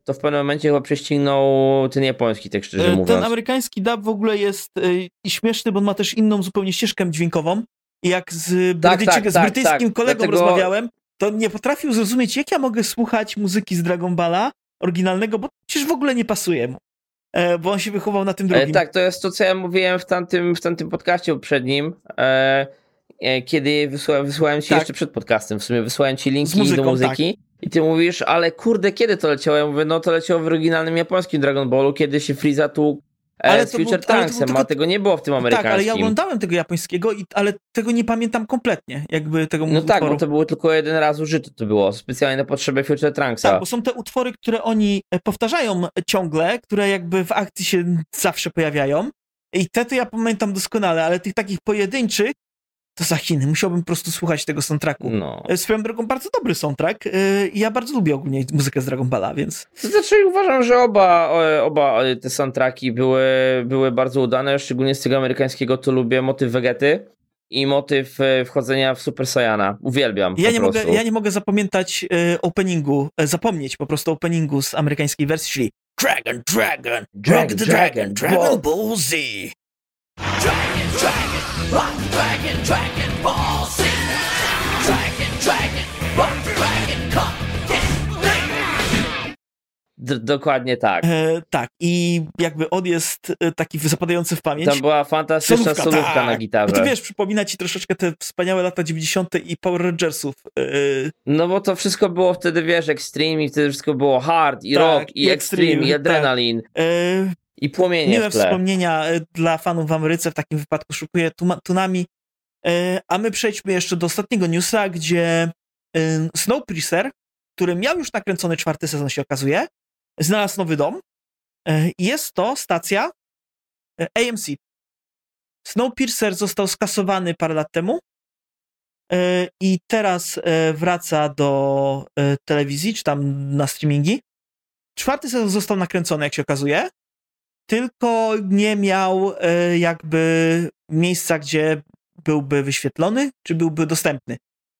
to w pewnym momencie chyba prześcignął ten japoński, tak szczerze mówiąc. Ten amerykański dub w ogóle jest śmieszny, bo on ma też inną zupełnie ścieżkę dźwiękową. I jak z brytyjskim kolegą rozmawiałem, to nie potrafił zrozumieć, jak ja mogę słuchać muzyki z Dragon Balla oryginalnego, bo przecież w ogóle nie pasuje mu. Bo on się wychował na tym drugim. Tak, to jest to, co ja mówiłem w tamtym podcaście poprzednim, kiedy wysłałem ci jeszcze przed podcastem, w sumie wysłałem ci linki muzyką, do muzyki i ty mówisz, ale kurde, kiedy to leciało? Ja mówię, no to leciało w oryginalnym japońskim Dragon Ballu, kiedy się Frieza tłukł z Future Trunksem, a tego nie było w tym amerykańskim. Tak, ale ja oglądałem tego japońskiego, ale tego nie pamiętam kompletnie, jakby tego No tak, bo to było tylko jeden raz użyte, to było specjalnie na potrzeby Future Trunksa. Tak, bo są te utwory, które oni powtarzają ciągle, które jakby w akcji się zawsze pojawiają i te to ja pamiętam doskonale, ale tych takich pojedynczych to za Chiny. Musiałbym po prostu słuchać tego soundtracku. No. Swoją drogą bardzo dobry soundtrack i ja bardzo lubię ogólnie muzykę z Dragon Balla, więc... To znaczy uważam, że oba te soundtracki były bardzo udane, szczególnie z tego amerykańskiego to lubię motyw Vegety i motyw wchodzenia w Super Saiyana. Uwielbiam Ja nie mogę zapomnieć po prostu openingu z amerykańskiej wersji, czyli Dragon Ball Z. Dragon Ball Z. Dokładnie tak. Tak, i jakby on jest taki zapadający w pamięć. Tam była fantastyczna solówka na gitarze. Ty wiesz, przypomina ci troszeczkę te wspaniałe lata 90. i Power Rangersów. No bo to wszystko było wtedy, wiesz, Extreme i wtedy wszystko było hard, i rock, i Extreme, i Adrenaline. I płomienie miłe w tle. wspomnienia dla fanów w Ameryce, w takim wypadku szukuję Tunami. A my przejdźmy jeszcze do ostatniego newsa, gdzie Snowpiercer, który miał już nakręcony 4. sezon, się okazuje, znalazł nowy dom. Jest to stacja AMC. Snowpiercer został skasowany parę lat temu i teraz wraca do telewizji, czy tam na streamingi. 4. sezon został nakręcony, jak się okazuje, tylko nie miał jakby miejsca, gdzie byłby wyświetlony, czy byłby dostępny.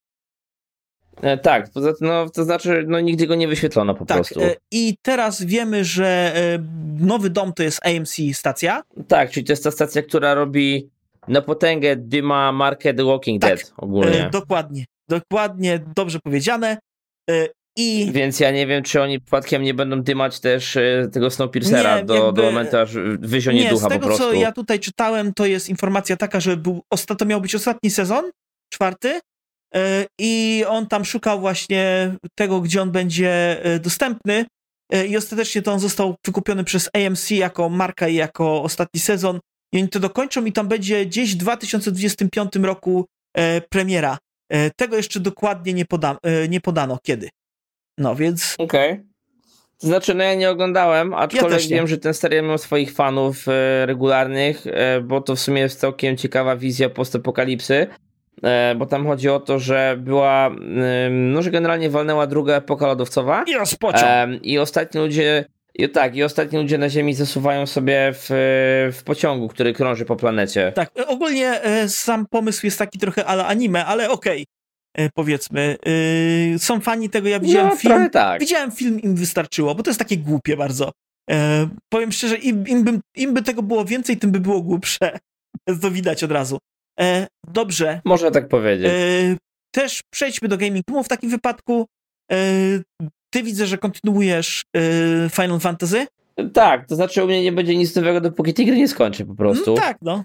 Tak, to znaczy nigdy go nie wyświetlono po prostu. I teraz wiemy, że nowy dom to jest AMC stacja. Tak, czyli to jest ta stacja, która robi na potęgę dyma markę The Walking Dead ogólnie. Dokładnie, dobrze powiedziane. Więc ja nie wiem, czy oni przypadkiem nie będą dymać też tego Snowpiercera do momentu, aż wyzionie ducha po prostu. Z tego, co ja tutaj czytałem, to jest informacja taka, że to miał być ostatni sezon, 4, i on tam szukał właśnie tego, gdzie on będzie dostępny i ostatecznie to on został wykupiony przez AMC jako marka i jako ostatni sezon i oni to dokończą i tam będzie gdzieś w 2025 roku premiera. Tego jeszcze dokładnie nie podano kiedy. No więc... Okej. To znaczy, ja nie oglądałem, aczkolwiek wiem, że ten serial miał swoich fanów regularnych, bo to w sumie jest całkiem ciekawa wizja postapokalipsy, bo tam chodzi o to, że była, że generalnie walnęła druga epoka lodowcowa i ostatni ludzie na Ziemi zasuwają sobie w pociągu, który krąży po planecie. Tak, ogólnie sam pomysł jest taki trochę ala anime, ale okej. Powiedzmy, są fani tego, ja widziałem film. Tak. Widziałem film, im wystarczyło, bo to jest takie głupie bardzo. Powiem szczerze, im by tego było więcej, tym by było głupsze. To widać od razu. Dobrze. Można tak powiedzieć. Też przejdźmy do Gaming Roomu w takim wypadku. Ty widzę, że kontynuujesz Final Fantasy? Tak, to znaczy u mnie nie będzie nic nowego, dopóki tej gry nie skończę po prostu. No tak, no.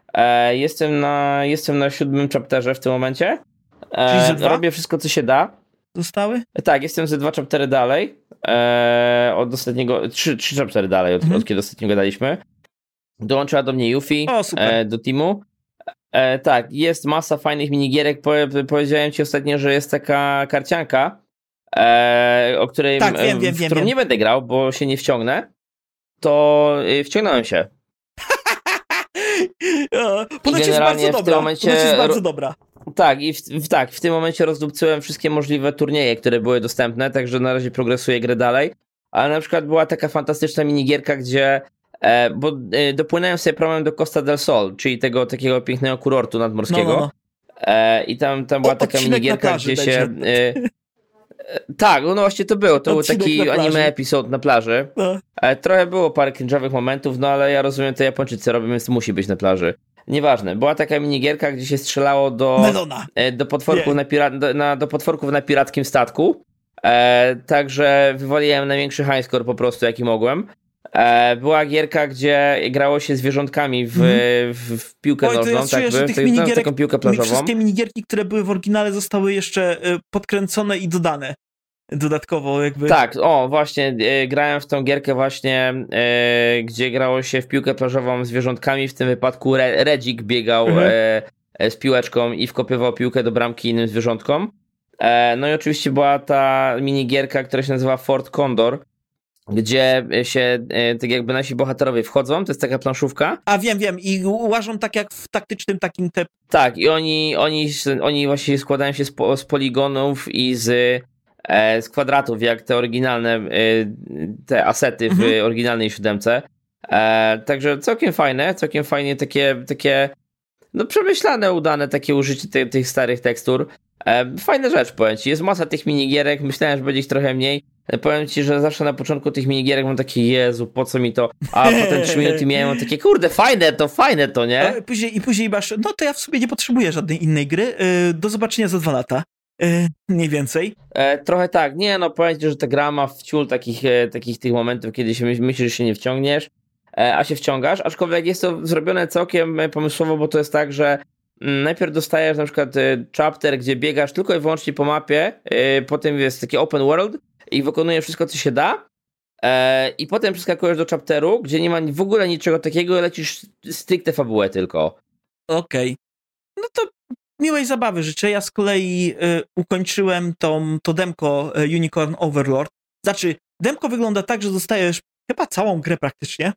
Jestem na 7. chapterze w tym momencie. Robię wszystko, co się da. Zostały? Tak, jestem ze 2 chaptery dalej. Od ostatniego, 3 chaptery dalej, od kiedy ostatniego daliśmy. Dołączyła do mnie Yuffie do teamu. Tak, jest masa fajnych minigierek. Powiedziałem ci ostatnio, że jest taka karcianka, o której w którą nie będę grał, bo się nie wciągnę. To wciągnąłem się. Ponoć jest bardzo dobra. Tak, w tym momencie rozdupcyłem wszystkie możliwe turnieje, które były dostępne, także na razie progresuję grę dalej. Ale na przykład była taka fantastyczna minigierka, gdzie bo dopłynąłem sobie promem do Costa del Sol, czyli tego takiego pięknego kurortu nadmorskiego. I tam była taka minigierka, gdzie się Tak, no właśnie to był Odcinek taki na plaży. anime epizod na plaży. No. Trochę było parę cringe'owych momentów, no ale ja rozumiem, to Japończycy robią, więc musi być na plaży. Nieważne, była taka minigierka, gdzie się strzelało do potworków, do potworków na pirackim statku. Także wywaliłem największy highscore po prostu, jaki mogłem. Była gierka, gdzie grało się zwierzątkami w piłkę nożną, ja czuję, że tych minigierek, taką piłkę plażową. wszystkie minigierki, które były w oryginale, zostały jeszcze podkręcone i dodane dodatkowo jakby. Tak, właśnie, grałem w tą gierkę właśnie, gdzie grało się w piłkę plażową zwierzątkami, w tym wypadku Redzik biegał z piłeczką i wkopywał piłkę do bramki innym zwierzątkom. No i oczywiście była ta minigierka, która się nazywa Fort Condor, gdzie się tak jakby nasi bohaterowie wchodzą, to jest taka planszówka. A wiem, i łażą tak jak w taktycznym takim Tak, i oni właśnie składają się z poligonów i z kwadratów, jak te oryginalne, te asety w oryginalnej 7. Także całkiem fajnie takie no przemyślane, udane takie użycie tych starych tekstur. Fajna rzecz, powiem ci, jest masa tych minigierek, myślałem, że będzie ich trochę mniej. Powiem ci, że zawsze na początku tych minigierek mam takie, Jezu, po co mi to? A potem 3 minuty miałem, mam takie, kurde, fajne to, nie? Później masz, no to ja w sumie nie potrzebuję żadnej innej gry. Do zobaczenia za 2 lata. Mniej więcej. Trochę tak, nie, no powiem ci, że ta gra ma wciul takich tych momentów, kiedy się myślisz, że się nie wciągniesz, a się wciągasz, aczkolwiek jest to zrobione całkiem pomysłowo, bo to jest tak, że najpierw dostajesz na przykład chapter, gdzie biegasz tylko i wyłącznie po mapie, potem jest taki open world i wykonujesz wszystko, co się da, i potem przeskakujesz do chapteru, gdzie nie ma w ogóle niczego takiego, lecisz stricte fabułę tylko. Okej. No to miłej zabawy życzę. Ja z kolei ukończyłem to demko Unicorn Overlord. Znaczy, demko wygląda tak, że dostajesz chyba całą grę praktycznie.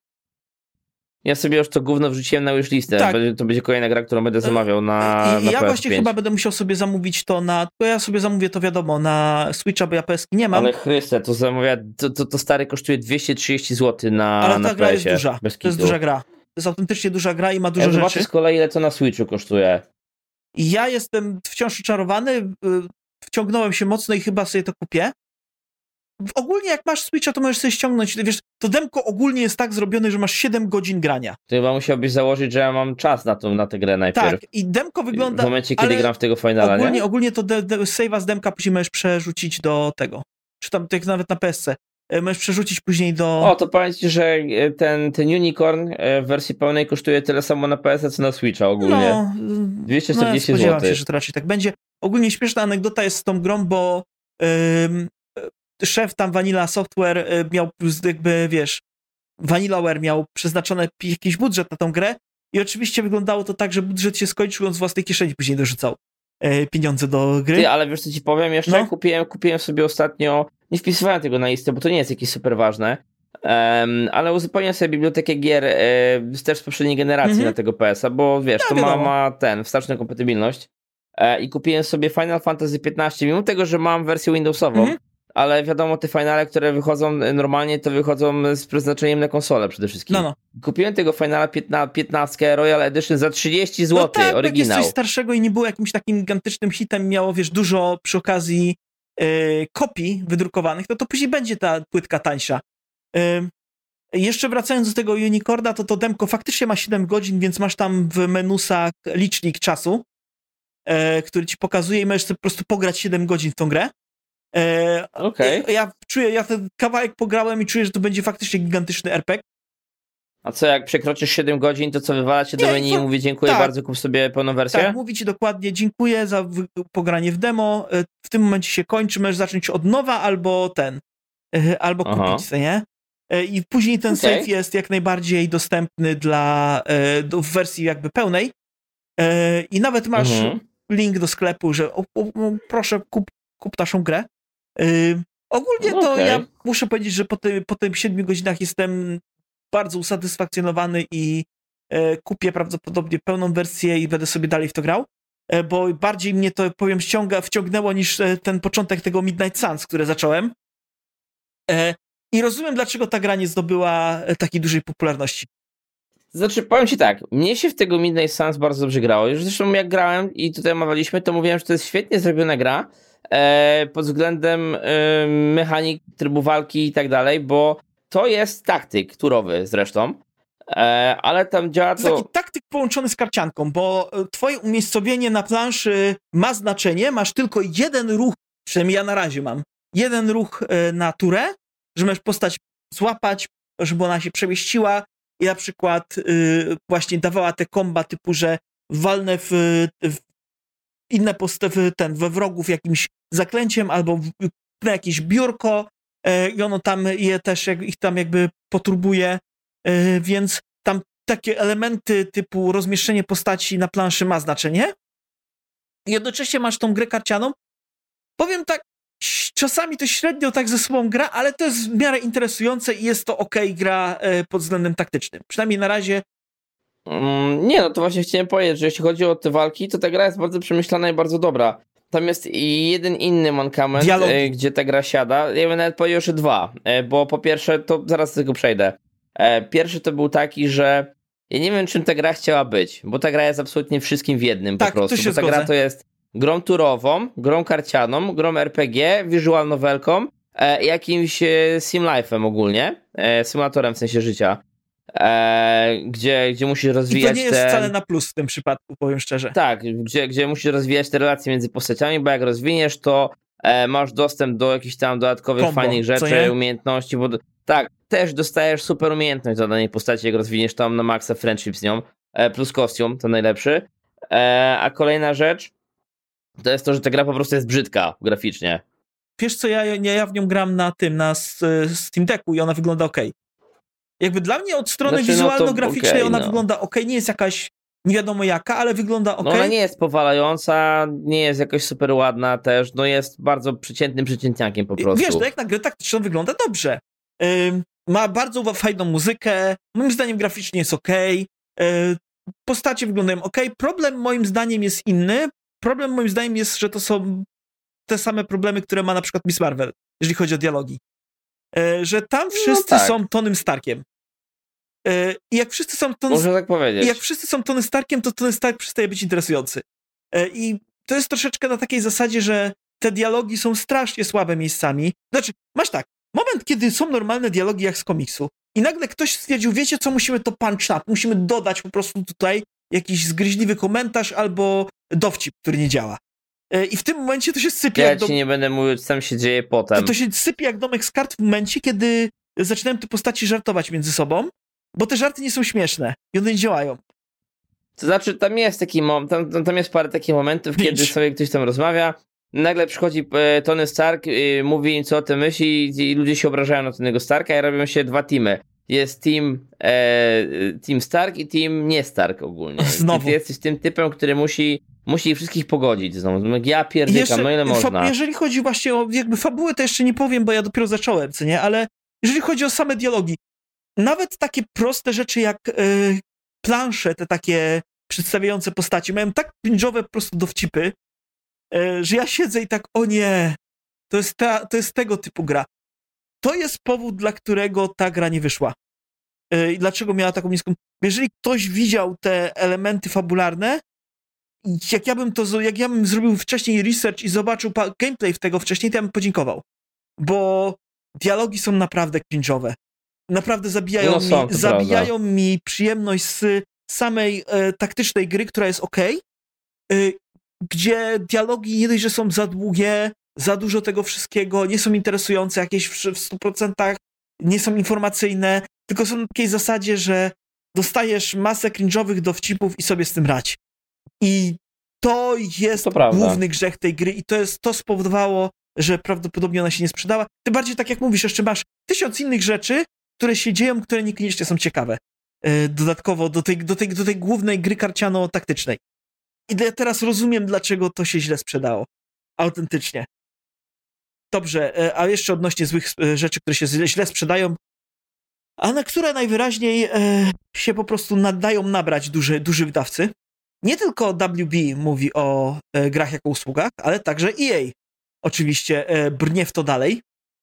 Ja sobie już to gówno wrzuciłem na wishlistę. Tak. To będzie kolejna gra, którą będę zamawiał na ja PS5. właśnie chyba będę musiał sobie zamówić to bo ja sobie zamówię to wiadomo na Switcha, bo ja PS-ki nie mam. Ale Chryste, to zamawia, to stary kosztuje 230 zł na Ale ta gra jest PS-ie, duża. To jest duża gra. To jest autentycznie duża gra i ma dużo rzeczy. Zobaczę z kolei, ile to na Switchu kosztuje. I ja jestem wciąż czarowany, wciągnąłem się mocno i chyba sobie to kupię. Ogólnie jak masz Switcha, to możesz sobie ściągnąć, wiesz, to demko ogólnie jest tak zrobione, że masz 7 godzin grania. To chyba musiałbyś założyć, że ja mam czas na tę grę najpierw. Tak, i demko wygląda... W momencie, kiedy gram w tego finala, nie? Ogólnie to save'a z demka później możesz przerzucić do tego. Czy tam tak nawet na PS-ce. Możesz przerzucić później do... To powiem ci, że ten Unicorn w wersji pełnej kosztuje tyle samo na PS-a, co na Switcha ogólnie. No, 240 zł. Spodziewam się, że to raczej tak będzie. Ogólnie śmieszna anegdota jest z tą grą, bo szef tam Vanilla Software miał jakby, wiesz, Vanillaware miał przeznaczony jakiś budżet na tą grę i oczywiście wyglądało to tak, że budżet się skończył, on z własnej kieszeni później dorzucał pieniądze do gry. Ale wiesz co ci powiem jeszcze? Kupiłem sobie ostatnio, nie wpisywałem tego na listę, bo to nie jest jakieś super ważne, ale uzupełniam sobie bibliotekę gier też z poprzedniej generacji na tego PS-a, bo wiesz, to ma wsteczną kompatybilność i kupiłem sobie Final Fantasy XV, mimo tego, że mam wersję Windowsową, ale wiadomo, te finale, które wychodzą normalnie, to wychodzą z przeznaczeniem na konsolę przede wszystkim. Kupiłem tego Finala 15 Royal Edition za 30 zł, tak, oryginał. Jak jest coś starszego i nie było jakimś takim gigantycznym hitem, miało, wiesz, dużo przy okazji kopii wydrukowanych, to później będzie ta płytka tańsza. Jeszcze wracając do tego Unicorda, to demko faktycznie ma 7 godzin, więc masz tam w menusach licznik czasu, który ci pokazuje i możesz sobie po prostu pograć 7 godzin w tą grę. Ja ten kawałek pograłem i czuję, że to będzie faktycznie gigantyczny RPG. A co, jak przekroczysz 7 godzin, to co, wywala cię do menu i mówi dziękuję bardzo, kup sobie pełną wersję? Tak, mówi ci dokładnie dziękuję za pogranie w demo, w tym momencie się kończy, możesz zacząć od nowa albo kupić, nie? I później ten save jest jak najbardziej dostępny w wersji jakby pełnej i nawet masz link do sklepu, że proszę kup naszą grę. Ogólnie to ja muszę powiedzieć, że po tym 7 godzinach jestem bardzo usatysfakcjonowany i kupię prawdopodobnie pełną wersję i będę sobie dalej w to grał, bo bardziej mnie to, powiem, wciągnęło niż ten początek tego Midnight Suns, które zacząłem. I rozumiem, dlaczego ta gra nie zdobyła takiej dużej popularności. Znaczy, powiem ci tak, mnie się w tego Midnight Suns bardzo dobrze grało. Zresztą jak grałem i tutaj omawialiśmy, to mówiłem, że to jest świetnie zrobiona gra, pod względem mechanik, trybu walki i tak dalej, bo to jest taktyk turowy zresztą, ale tam działa To to... jest taki taktyk połączony z karcianką, bo twoje umiejscowienie na planszy ma znaczenie, masz tylko jeden ruch, przynajmniej ja na razie mam, jeden ruch na turę, że możesz postać złapać, żeby ona się przemieściła i na przykład właśnie dawała te komba typu, że walnę w inne postawy, we wrogów jakimś zaklęciem albo na jakieś biurko i ono tam je też ich tam jakby poturbuje, więc tam takie elementy typu rozmieszczenie postaci na planszy ma znaczenie. I jednocześnie masz tą grę karcianą. Powiem tak, czasami to średnio tak ze sobą gra, ale to jest w miarę interesujące i jest to okej gra pod względem taktycznym. Przynajmniej na razie. Nie, no to właśnie chciałem powiedzieć, że jeśli chodzi o te walki, to ta gra jest bardzo przemyślana i bardzo dobra. Tam jest jeden inny mankament, gdzie ta gra siada. Ja bym nawet powiedział, że dwa, bo po pierwsze, to zaraz do tego przejdę. Pierwszy to był taki, że ja nie wiem, czym ta gra chciała być, bo ta gra jest absolutnie wszystkim w jednym tak, po prostu. To się bo ta zgodzę. gra to jest grą turową, grą karcianą, grą RPG, visual novelką, jakimś sim life'em ogólnie, symulatorem w sensie życia. Gdzie musisz rozwijać. I to nie jest wcale na plus w tym przypadku, powiem szczerze. Tak, gdzie musisz rozwijać te relacje między postaciami, bo jak rozwiniesz, to masz dostęp do jakichś tam dodatkowych fajnych rzeczy, umiejętności, bo tak, też dostajesz super umiejętność do danej postaci, jak rozwiniesz tam na maksa friendship z nią, plus kostium, to najlepszy. A kolejna rzecz to jest to, że ta gra po prostu jest brzydka graficznie. Wiesz co, ja w nią gram na Steam Decku i ona wygląda okej. Jakby dla mnie od strony wizualno-graficznej ona wygląda okej, nie jest jakaś nie wiadomo jaka, ale wygląda okej. No ona nie jest powalająca, nie jest jakoś super ładna też, no jest bardzo przeciętnym przeciętniakiem po prostu. Wiesz, no jak na grę taktyczną wygląda dobrze. Ma bardzo fajną muzykę, moim zdaniem graficznie jest okej, postacie wyglądają okej. Problem moim zdaniem jest inny. Problem moim zdaniem jest, że to są te same problemy, które ma na przykład Miss Marvel, jeżeli chodzi o dialogi. Że tam wszyscy są Tonym Starkiem. I jak wszyscy są Można tak powiedzieć. I jak wszyscy są Tony Starkiem, to Tony Stark przestaje być interesujący. I to jest troszeczkę na takiej zasadzie, że te dialogi są strasznie słabe miejscami. Znaczy, masz tak, moment, kiedy są normalne dialogi jak z komiksu i nagle ktoś stwierdził, wiecie co, musimy to punch up, musimy dodać po prostu tutaj jakiś zgryźliwy komentarz albo dowcip, który nie działa. I w tym momencie to się sypie. Ja ci nie będę mówił, co tam się dzieje potem. To się sypie jak domek z kart w momencie, kiedy zaczynają te postaci żartować między sobą, bo te żarty nie są śmieszne i one nie działają. To znaczy, tam jest taki tam jest parę takich momentów, kiedy sobie ktoś tam rozmawia, nagle przychodzi Tony Stark, mówi im, co o tym myśli i ludzie się obrażają na Tonego Starka i robią się dwa teamy. Jest team Stark i team nie Stark ogólnie. Znowu. I ty jesteś tym typem, który musi ich wszystkich pogodzić. Znowu. Ja pierdykam, no ile można. Jeżeli chodzi właśnie o jakby fabułę, to jeszcze nie powiem, bo ja dopiero zacząłem, co nie? Ale jeżeli chodzi o same dialogi, nawet takie proste rzeczy jak plansze, te takie przedstawiające postacie, mają tak cringe'owe po prostu dowcipy, że ja siedzę i tak, o nie, to jest tego typu gra. To jest powód, dla którego ta gra nie wyszła. I dlaczego miała taką niską... Jeżeli ktoś widział te elementy fabularne, jak ja bym zrobił wcześniej research i zobaczył gameplay w tego wcześniej, to ja bym podziękował. Bo dialogi są naprawdę cringe'owe. Naprawdę zabijają mi przyjemność z samej taktycznej gry, która jest okej, gdzie dialogi nie dość, że są za długie, za dużo tego wszystkiego, nie są interesujące, jakieś w 100% nie są informacyjne, tylko są na takiej zasadzie, że dostajesz masę cringe'owych dowcipów i sobie z tym radź. I to jest główny grzech tej gry i to spowodowało, że prawdopodobnie ona się nie sprzedała. Tym bardziej, tak jak mówisz, jeszcze masz 1000 innych rzeczy, które się dzieją, które niekoniecznie są ciekawe. Dodatkowo do tej głównej gry karciano-taktycznej. I ja teraz rozumiem, dlaczego to się źle sprzedało. Autentycznie. Dobrze, a jeszcze odnośnie złych rzeczy, które się źle sprzedają, a na które najwyraźniej się po prostu dają nabrać duży wydawcy. Nie tylko WB mówi o grach jako usługach, ale także EA oczywiście brnie w to dalej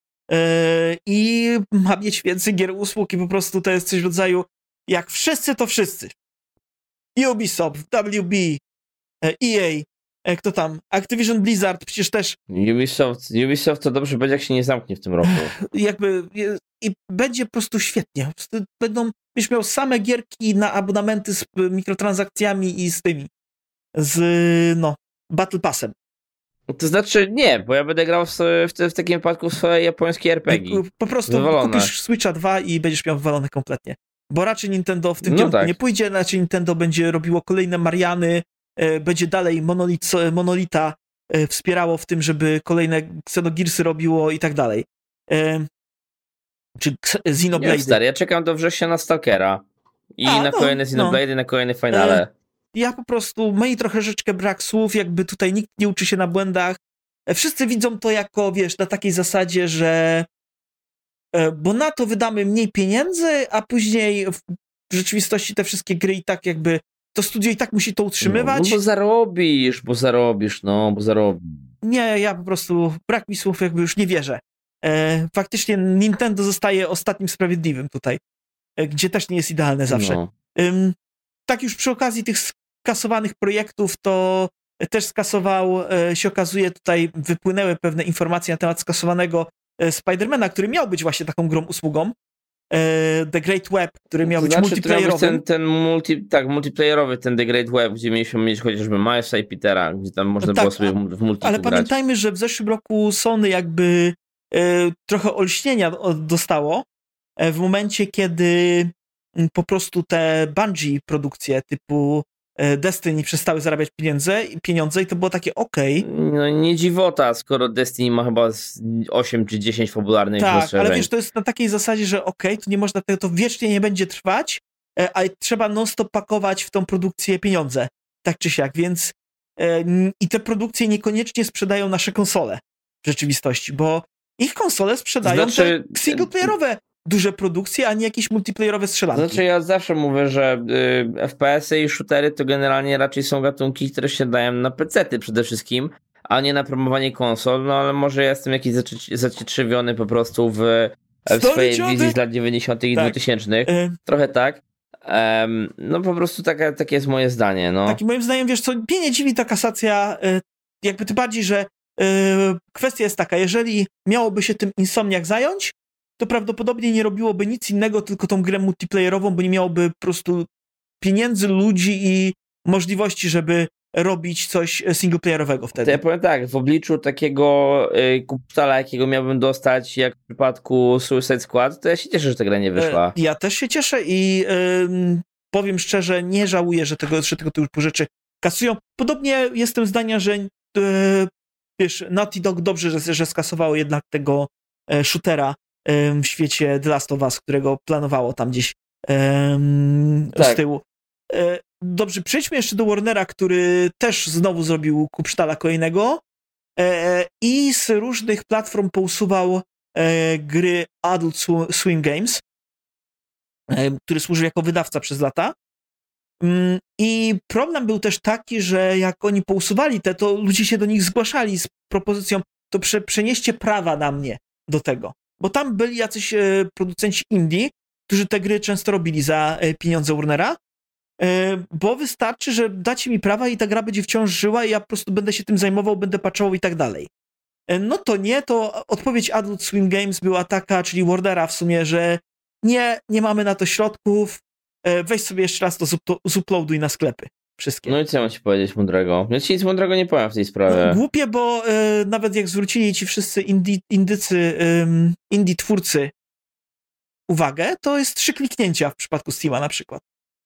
i ma mieć więcej gier usług i po prostu to jest coś w rodzaju jak wszyscy to wszyscy. Ubisoft, WB, EA Kto tam? Activision Blizzard przecież też Ubisoft to dobrze będzie, jak się nie zamknie w tym roku. jakby i będzie po prostu świetnie. Po prostu będziesz miał same gierki na abonamenty z mikrotransakcjami i z tymi, Battle Passem. To znaczy nie, bo ja będę grał w takim wypadku w swoje japońskie RPG. Po prostu wywalone. Kupisz Switcha 2 i będziesz miał wywalone kompletnie. Bo raczej Nintendo w tym No kierunku tak. nie pójdzie, raczej Nintendo będzie robiło kolejne Mariany, będzie dalej Monolita wspierało w tym, żeby kolejne Xenogearsy robiło i tak dalej. Czy Xenoblade. Stary, ja czekam do września na Stalkera. I na kolejne Xenoblade, na kolejne finale. Ja po prostu, mieli troszeczkę brak słów, jakby tutaj nikt nie uczy się na błędach. Wszyscy widzą to jako, wiesz, na takiej zasadzie, że bo na to wydamy mniej pieniędzy, a później w rzeczywistości te wszystkie gry i tak jakby, to studio i tak musi to utrzymywać. No bo zarobisz. Nie, ja po prostu, brak mi słów, jakby już nie wierzę. Faktycznie Nintendo zostaje ostatnim sprawiedliwym tutaj, gdzie też nie jest idealne zawsze. No. Tak już przy okazji tych skasowanych projektów, to też skasował, się okazuje, tutaj wypłynęły pewne informacje na temat skasowanego Spidermana, który miał być właśnie taką grą usługą. The Great Web, który miał być multiplayerowy. Multiplayerowy ten The Great Web, gdzie mieliśmy mieć chociażby Milesa i Petera, gdzie tam można było sobie w multi ale grać. pamiętajmy, że w zeszłym roku Sony jakby trochę olśnienia dostało w momencie, kiedy po prostu te Bungie produkcje typu Destiny przestały zarabiać pieniądze i to było takie No nie dziwota, skoro Destiny ma chyba 8 czy 10 fabularnych rozszerzeń. Ale wiesz, to jest na takiej zasadzie, że to nie można tego, to wiecznie nie będzie trwać, a trzeba non-stop pakować w tą produkcję pieniądze, tak czy siak, więc i te produkcje niekoniecznie sprzedają nasze konsole w rzeczywistości, bo ich konsole sprzedają te singleplayerowe duże produkcje, a nie jakieś multiplayerowe strzelanki. Znaczy ja zawsze mówię, że FPS-y i shootery to generalnie raczej są gatunki, które się dają na PC-ty przede wszystkim, a nie na promowanie konsol, no ale może ja jestem jakiś zacietrzewiony po prostu w swojej wizji z lat 90. i 2000. Trochę tak. No po prostu takie jest moje zdanie. No. Tak, moim zdaniem, wiesz co, mnie nie dziwi ta kasacja, jakby tym bardziej, że kwestia jest taka, jeżeli miałoby się tym Insomniac zająć, to prawdopodobnie nie robiłoby nic innego, tylko tą grę multiplayerową, bo nie miałoby po prostu pieniędzy, ludzi i możliwości, żeby robić coś singleplayerowego wtedy. To ja powiem tak, w obliczu takiego kupstala, jakiego miałbym dostać, jak w przypadku Suicide Squad, to ja się cieszę, że ta gra nie wyszła. Ja też się cieszę i powiem szczerze, nie żałuję, że tego typu rzeczy kasują. Podobnie jestem zdania, że wiesz, Naughty Dog dobrze, że skasowało jednak tego shootera w świecie The Last of Us, którego planowało tam gdzieś z tyłu. Dobrze, przejdźmy jeszcze do Warnera, który też znowu zrobił kupsztala kolejnego i z różnych platform pousuwał gry Adult Swim Games, który służył jako wydawca przez lata. I problem był też taki, że jak oni pousuwali to ludzie się do nich zgłaszali z propozycją, to przenieście prawa na mnie do tego. Bo tam byli jacyś producenci indie, którzy te gry często robili za pieniądze Warnera, bo wystarczy, że dacie mi prawa i ta gra będzie wciąż żyła i ja po prostu będę się tym zajmował, będę patchował i tak dalej. No to nie, to odpowiedź Adult Swim Games była taka, czyli Warnera w sumie, że nie mamy na to środków, weź sobie jeszcze raz to zuploaduj na sklepy. Wszystkie. No i co mam ci powiedzieć mądrego? Ja ci nic mądrego nie powiem w tej sprawie. No, głupie, bo nawet jak zwrócili ci wszyscy indie twórcy uwagę, to jest 3 kliknięcia w przypadku Steama na przykład.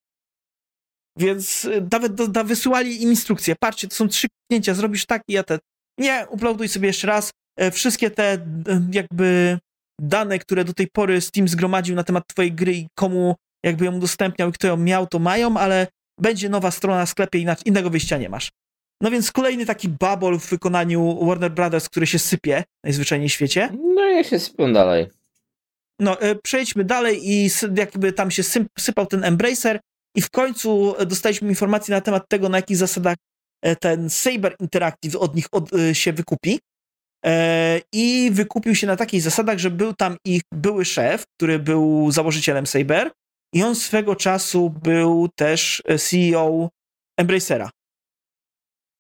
Więc nawet wysyłali im instrukcje. Patrzcie, to są 3 kliknięcia, zrobisz tak i ja te. Nie, uploaduj sobie jeszcze raz. Wszystkie te jakby dane, które do tej pory Steam zgromadził na temat twojej gry i komu jakby ją udostępniał i kto ją miał, to mają, ale będzie nowa strona na sklepie i innego wyjścia nie masz. No więc kolejny taki babol w wykonaniu Warner Brothers, który się sypie najzwyczajniej w świecie. No i ja się sypią dalej. No, przejdźmy dalej i jakby tam się sypał ten Embracer i w końcu dostaliśmy informację na temat tego, na jakich zasadach ten Saber Interactive od nich się wykupi. I wykupił się na takich zasadach, że był tam ich były szef, który był założycielem Saber i on swego czasu był też CEO Embracera.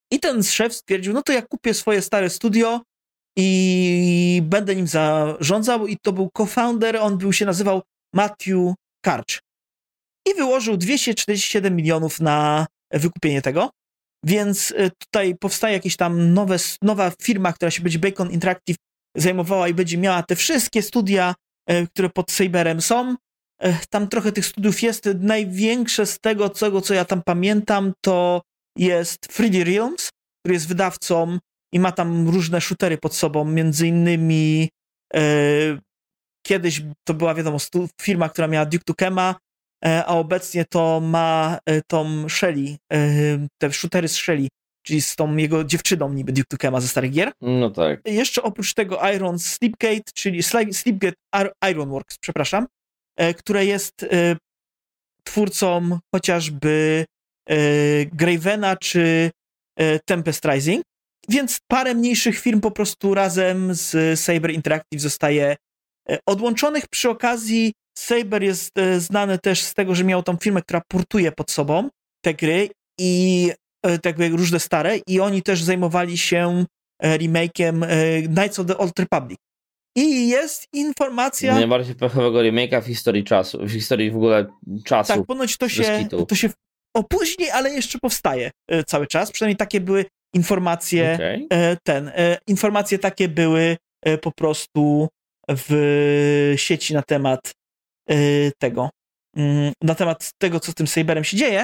I ten szef stwierdził, no to ja kupię swoje stare studio i będę nim zarządzał. I to był co-founder, on się nazywał Matthew Karch. I wyłożył 247 milionów na wykupienie tego. Więc tutaj powstaje jakaś tam nowa firma, która się będzie Bacon Interactive zajmowała i będzie miała te wszystkie studia, które pod Saberem są. Tam trochę tych studiów jest. Największe z tego, co ja tam pamiętam, to jest 3D Realms, który jest wydawcą i ma tam różne shootery pod sobą, między innymi kiedyś to była, wiadomo, firma, która miała Duke Nukema, a obecnie to ma tą Shelly, te shootery z Shelly, czyli z tą jego dziewczyną niby Duke Nukema ze starych gier. No tak. Jeszcze oprócz tego Iron Sleepgate, czyli Sleepgate Ironworks, przepraszam, które jest twórcą chociażby Gravena czy Tempest Rising, więc parę mniejszych firm po prostu razem z Saber Interactive zostaje odłączonych. Przy okazji Saber jest znany też z tego, że miał tą firmę, która portuje pod sobą te gry i tak jakby różne stare i oni też zajmowali się remake'iem Knights of the Old Republic. I jest informacja... Najbardziej pechowego remake'a w historii czasu, w historii w ogóle czasu. Tak, ponoć to się opóźni, ale jeszcze powstaje cały czas. Przynajmniej takie były informacje. Okay. Informacje takie były po prostu w sieci na temat tego, co z tym Saberem się dzieje.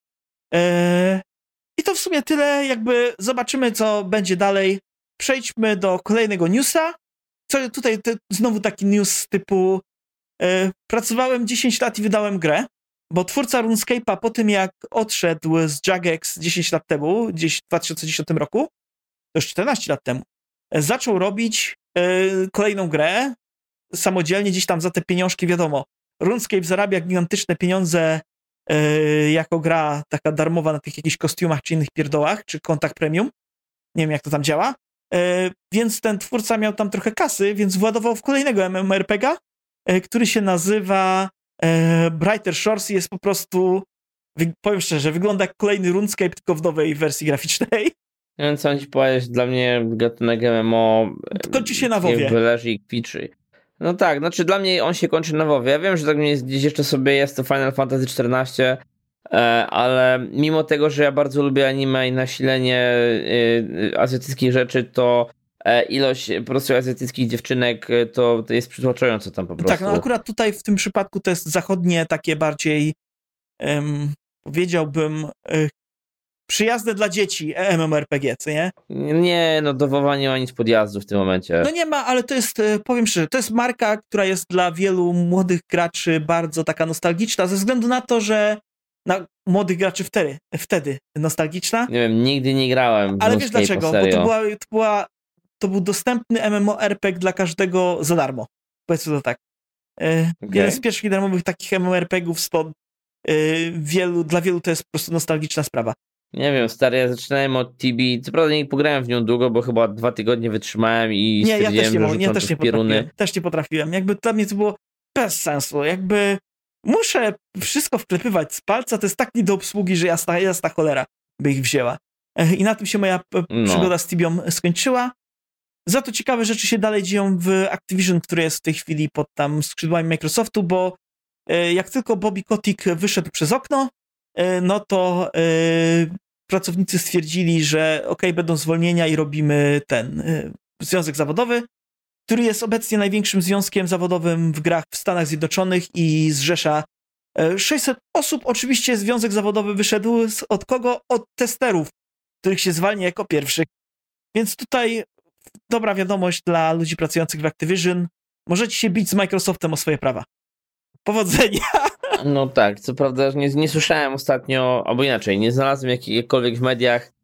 I to w sumie tyle. Jakby zobaczymy, co będzie dalej. Przejdźmy do kolejnego newsa. Tutaj znowu taki news typu pracowałem 10 lat i wydałem grę, bo twórca RuneScape'a po tym, jak odszedł z Jagex 10 lat temu, gdzieś w 2010 roku, to już 14 lat temu, zaczął robić kolejną grę samodzielnie, gdzieś tam za te pieniążki, wiadomo. RuneScape zarabia gigantyczne pieniądze jako gra taka darmowa na tych jakichś kostiumach czy innych pierdołach, czy kontach premium. Nie wiem, jak to tam działa. Więc ten twórca miał tam trochę kasy, więc władował w kolejnego MMORPG'a, który się nazywa Brighter Shores i jest po prostu, powiem szczerze, wygląda jak kolejny RuneScape, tylko w nowej wersji graficznej. Nie wiem, co ci powiedzieć, dla mnie gatunek MMO kończy się na WoWie. Leży i kwiczy. No tak, znaczy dla mnie on się kończy na WoWie. Ja wiem, że tak gdzieś jeszcze sobie jest to Final Fantasy XIV, ale mimo tego, że ja bardzo lubię anime i nasilenie azjatyckich rzeczy, to ilość po prostu azjatyckich dziewczynek to jest przytłaczające tam po prostu. Tak, no akurat tutaj w tym przypadku to jest zachodnie takie bardziej powiedziałbym przyjazne dla dzieci MMORPG, co nie? Nie, no do WoWa nie ma nic podjazdu w tym momencie. No nie ma, ale to jest, powiem szczerze, to jest marka, która jest dla wielu młodych graczy bardzo taka nostalgiczna, ze względu na to, że na młodych graczy wtedy nostalgiczna. Nie wiem, nigdy nie grałem w ale wiesz dlaczego? Bo to był dostępny MMORPG dla każdego za darmo. Powiedzmy to tak. Jeden z pierwszych darmowych takich MMORPGów stąd dla wielu to jest po prostu nostalgiczna sprawa. Nie wiem, stary, ja zaczynałem od Tibi. Co prawda nie pograłem w nią długo, bo chyba 2 tygodnie wytrzymałem i stwierdziłem, że rzucam to w pieruny. Też nie potrafiłem. Jakby dla mnie to było bez sensu. Jakby muszę wszystko wklepywać z palca, to jest tak nie do obsługi, że jasna cholera by ich wzięła. I na tym się moja przygoda z Tibią skończyła. Za to ciekawe rzeczy się dalej dzieją w Activision, który jest w tej chwili pod tam skrzydłami Microsoftu, bo jak tylko Bobby Kotick wyszedł przez okno, no to pracownicy stwierdzili, że będą zwolnienia i robimy ten związek zawodowy, który jest obecnie największym związkiem zawodowym w grach w Stanach Zjednoczonych i zrzesza 600 osób. Oczywiście związek zawodowy wyszedł od kogo? Od testerów, których się zwalnia jako pierwszych. Więc tutaj dobra wiadomość dla ludzi pracujących w Activision. Możecie się bić z Microsoftem o swoje prawa. Powodzenia! No tak, co prawda nie słyszałem ostatnio, albo inaczej, nie znalazłem jakichkolwiek w mediach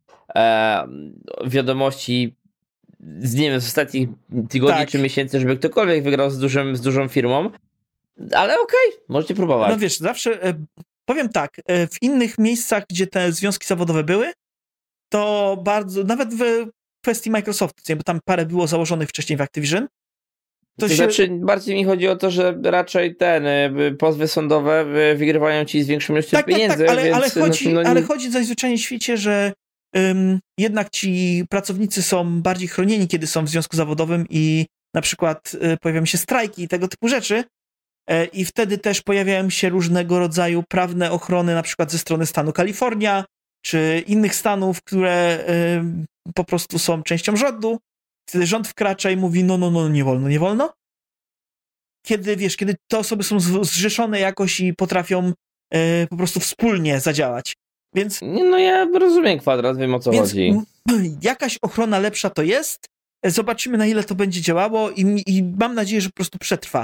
wiadomości z, nie wiem, z ostatnich tygodni czy miesięcy, żeby ktokolwiek wygrał z dużą firmą, ale okej, możecie próbować. No wiesz, zawsze, powiem tak, w innych miejscach, gdzie te związki zawodowe były, to bardzo, nawet w kwestii Microsoftu, bo tam parę było założonych wcześniej w Activision. Znaczy, bardziej mi chodzi o to, że raczej pozwy sądowe wygrywają ci z większą ilością pieniędzy. Tak, ale chodzi zazwyczaj w świecie, że jednak ci pracownicy są bardziej chronieni, kiedy są w związku zawodowym i na przykład pojawiają się strajki i tego typu rzeczy. I wtedy też pojawiają się różnego rodzaju prawne ochrony, na przykład ze strony stanu Kalifornia, czy innych stanów, które po prostu są częścią rządu. Wtedy rząd wkracza i mówi, no, nie wolno, nie wolno. Kiedy te osoby są zrzeszone jakoś i potrafią po prostu wspólnie zadziałać. Więc... No ja rozumiem Kwadrat, wiem o co chodzi. Jakaś ochrona lepsza to jest. Zobaczymy, na ile to będzie działało i mam nadzieję, że po prostu przetrwa.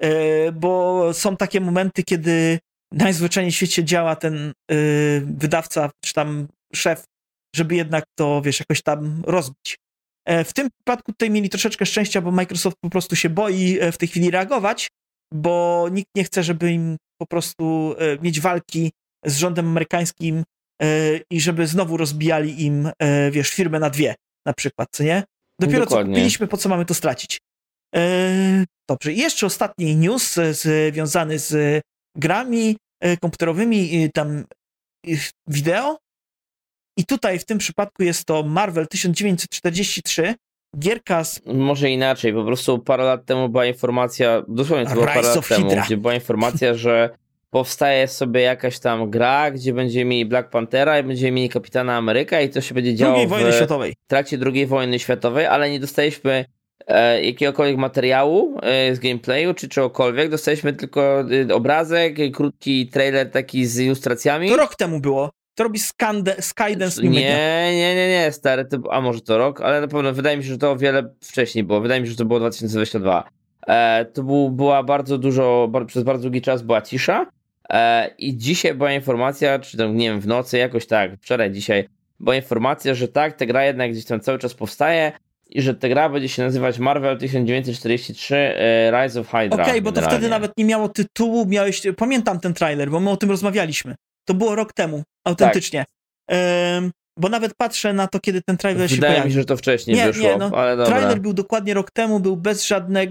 Bo są takie momenty, kiedy najzwyczajniej w świecie działa ten wydawca, czy tam szef, żeby jednak to, jakoś tam rozbić. W tym przypadku tutaj mieli troszeczkę szczęścia, bo Microsoft po prostu się boi w tej chwili reagować, bo nikt nie chce, żeby im po prostu mieć walki z rządem amerykańskim i żeby znowu rozbijali im, firmę na dwie, na przykład, co nie? Dopiero Dokładnie. Co kupiliśmy, po co mamy to stracić? Dobrze, i jeszcze ostatni news związany z grami komputerowymi, tam wideo. I tutaj w tym przypadku jest to Marvel 1943, gierka z... Może inaczej, po prostu parę lat temu była informacja, dosłownie to było parę lat temu, gdzie była informacja, że powstaje sobie jakaś tam gra, gdzie będziemy mieli Black Panthera i będziemy mieli Kapitana Ameryka i to się będzie działo w trakcie II wojny światowej, ale nie dostaliśmy jakiegokolwiek materiału z gameplayu czy czegokolwiek, dostaliśmy tylko obrazek, krótki trailer taki z ilustracjami. To rok temu było. To robi Skydance New Media. Nie, stary, a może to rok, ale na pewno wydaje mi się, że to o wiele wcześniej było. Wydaje mi się, że to było 2022. To była przez bardzo długi czas była cisza i dzisiaj była informacja, czy tam nie wiem, w nocy jakoś tak, wczoraj, dzisiaj była informacja, że tak, ta gra jednak gdzieś tam cały czas powstaje i że ta gra będzie się nazywać Marvel 1943 Rise of Hydra. Okej, bo to wtedy nawet nie miało tytułu, pamiętam ten trailer, bo my o tym rozmawialiśmy. To było rok temu, autentycznie. Tak. Bo nawet patrzę na to, kiedy ten trailer się pojawił. Wydaje mi się, że to wcześniej wyszło, ale dobra. Trailer był dokładnie rok temu, był bez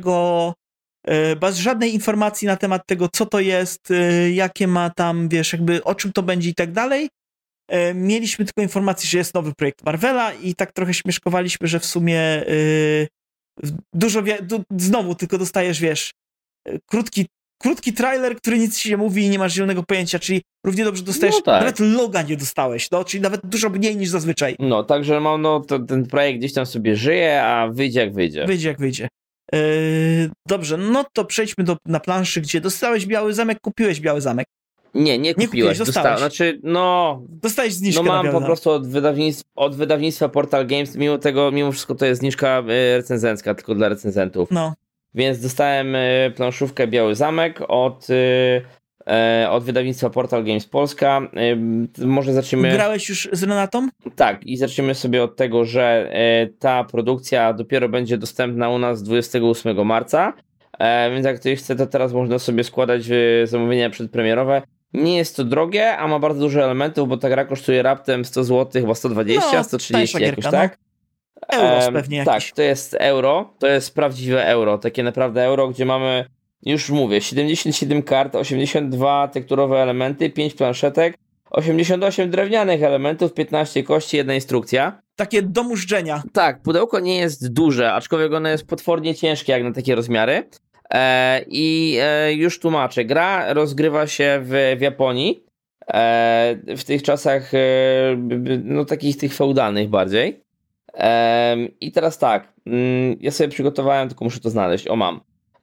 żadnej informacji na temat tego, co to jest, jakie ma tam, o czym to będzie i tak dalej. Mieliśmy tylko informację, że jest nowy projekt Marvela i tak trochę śmieszkowaliśmy, że w sumie znowu tylko dostajesz, krótki trailer, który nic ci nie mówi i nie masz zielonego pojęcia, czyli równie dobrze dostajesz, nawet loga nie dostałeś, czyli nawet dużo mniej niż zazwyczaj. Także ten projekt gdzieś tam sobie żyje, a wyjdzie jak wyjdzie. Wyjdzie jak wyjdzie. Dobrze, no to przejdźmy na planszy, gdzie dostałeś Biały Zamek, kupiłeś Biały Zamek. Nie kupiłeś, dostałeś. Dostałeś zniżkę mam po prostu od wydawnictwa Portal Games, mimo wszystko to jest zniżka recenzencka, tylko dla recenzentów. Więc dostałem planszówkę Biały Zamek od wydawnictwa Portal Games Polska. Może zaczniemy... Grałeś już z Renatą? Tak, i zaczniemy sobie od tego, że ta produkcja dopiero będzie dostępna u nas 28 marca, więc jak ktoś chce, to teraz można sobie składać zamówienia przedpremierowe. Nie jest to drogie, a ma bardzo dużo elementów, bo ta gra kosztuje raptem 100 zł, chyba 120, 130 jakoś, tak? Euro pewnie jakiś. Tak, to jest euro, to jest prawdziwe euro, takie naprawdę euro, gdzie mamy, już mówię, 77 kart, 82 tekturowe elementy, 5 planszetek, 88 drewnianych elementów, 15 kości, 1 instrukcja. Takie do mużdżenia. Tak, pudełko nie jest duże, aczkolwiek ono jest potwornie ciężkie jak na takie rozmiary. Już tłumaczę, gra rozgrywa się w Japonii, w tych czasach takich tych feudalnych bardziej. I teraz tak, ja sobie przygotowałem, tylko muszę to znaleźć, mam.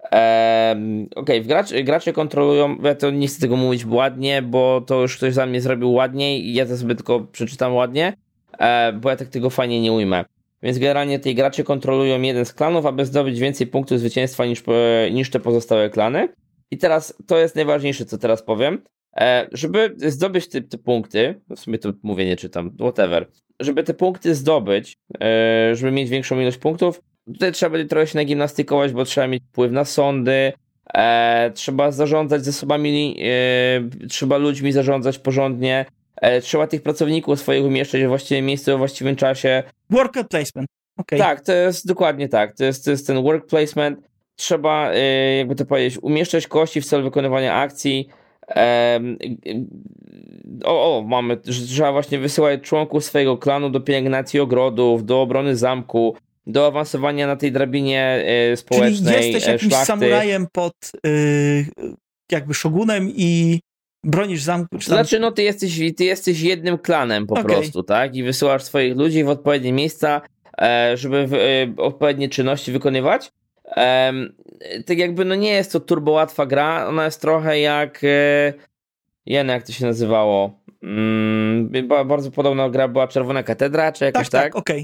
Gracze kontrolują, ja to nie chcę tego mówić ładnie, bo to już ktoś za mnie zrobił ładniej i ja to sobie tylko przeczytam ładnie, bo ja tak tego fajnie nie ujmę. Więc generalnie tej gracze kontrolują jeden z klanów, aby zdobyć więcej punktów zwycięstwa niż te pozostałe klany. I teraz to jest najważniejsze, co teraz powiem. Żeby zdobyć te punkty, w sumie to mówię, nie czytam, whatever. Żeby te punkty zdobyć, żeby mieć większą ilość punktów, tutaj trzeba będzie trochę się nagimnastykować, bo trzeba mieć wpływ na sądy, trzeba zarządzać zasobami, trzeba ludźmi zarządzać porządnie, trzeba tych pracowników swoich umieszczać w właściwym miejscu, w właściwym czasie. Worker placement. Okay. Tak, to jest dokładnie tak. To jest ten work placement. Trzeba, jakby to powiedzieć, umieszczać kości w celu wykonywania akcji. Mamy, że trzeba właśnie wysyłać członków swojego klanu do pielęgnacji ogrodów, do obrony zamku, do awansowania na tej drabinie społecznej. Czyli jesteś jakimś szlachty. samurajem pod jakby szogunem i bronisz zamku? Czy tam... Znaczy, no ty jesteś jednym klanem po prostu, tak? I wysyłasz swoich ludzi w odpowiednie miejsca, żeby odpowiednie czynności wykonywać. Tak jakby, no nie jest to turbo łatwa gra, ona jest trochę jak... jak to się nazywało? Bardzo podobna gra była Czerwona Katedra, czy jakoś tak? okej.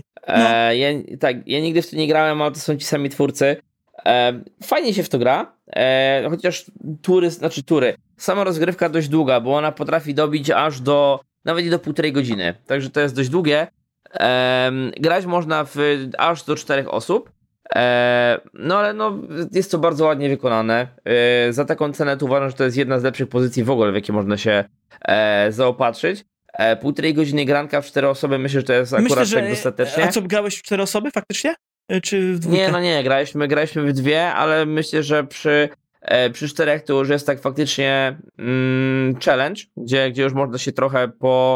Ja nigdy w to nie grałem, ale to są ci sami twórcy. Fajnie się w to gra, chociaż tury. Sama rozgrywka dość długa, bo ona potrafi dobić aż nawet i do 1,5 godziny. Także to jest dość długie. Grać można aż do 4 osób. No ale jest to bardzo ładnie wykonane. Za taką cenę to uważam, że to jest jedna z lepszych pozycji w ogóle, w jakie można się zaopatrzyć. 1,5 godziny granka w 4 osoby, myślę, że to jest akurat tak dostatecznie. A co, grałeś w 4 osoby faktycznie? Czy w dwójkę? Nie, graliśmy w 2, ale myślę, że przy 4 to już jest tak faktycznie challenge, gdzie już można się trochę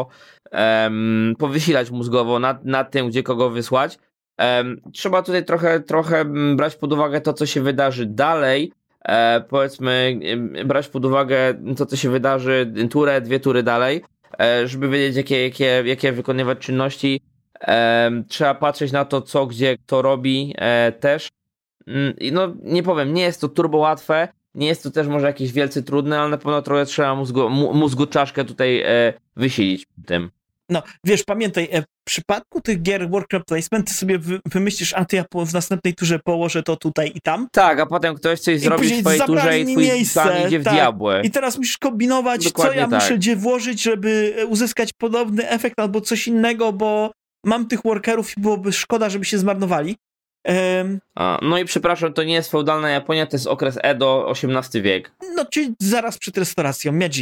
powysilać mózgowo nad tym, gdzie kogo wysłać. Trzeba tutaj trochę brać pod uwagę to, co się wydarzy dalej. Powiedzmy, brać pod uwagę to, co się wydarzy 2 tury dalej, żeby wiedzieć, jakie wykonywać czynności. Trzeba patrzeć na to, co, gdzie, kto robi też. No, nie powiem, nie jest to turbo łatwe, nie jest to też może jakieś wielce trudne, ale na pewno trochę trzeba mózgu czaszkę tutaj wysilić tym. No, wiesz, pamiętaj, w przypadku tych gier worker placement ty sobie wymyślisz, a to ja w następnej turze położę to tutaj i tam. Tak, a potem ktoś coś zrobi w swojej turze i twój plan idzie w diabły. I teraz musisz kombinować, Dokładnie co ja tak. muszę gdzie włożyć, żeby uzyskać podobny efekt albo coś innego, bo mam tych workerów i byłoby szkoda, żeby się zmarnowali. No i przepraszam, to nie jest feudalna Japonia, to jest okres Edo, XVIII wiek. No, czyli zaraz przed restauracją, Meiji.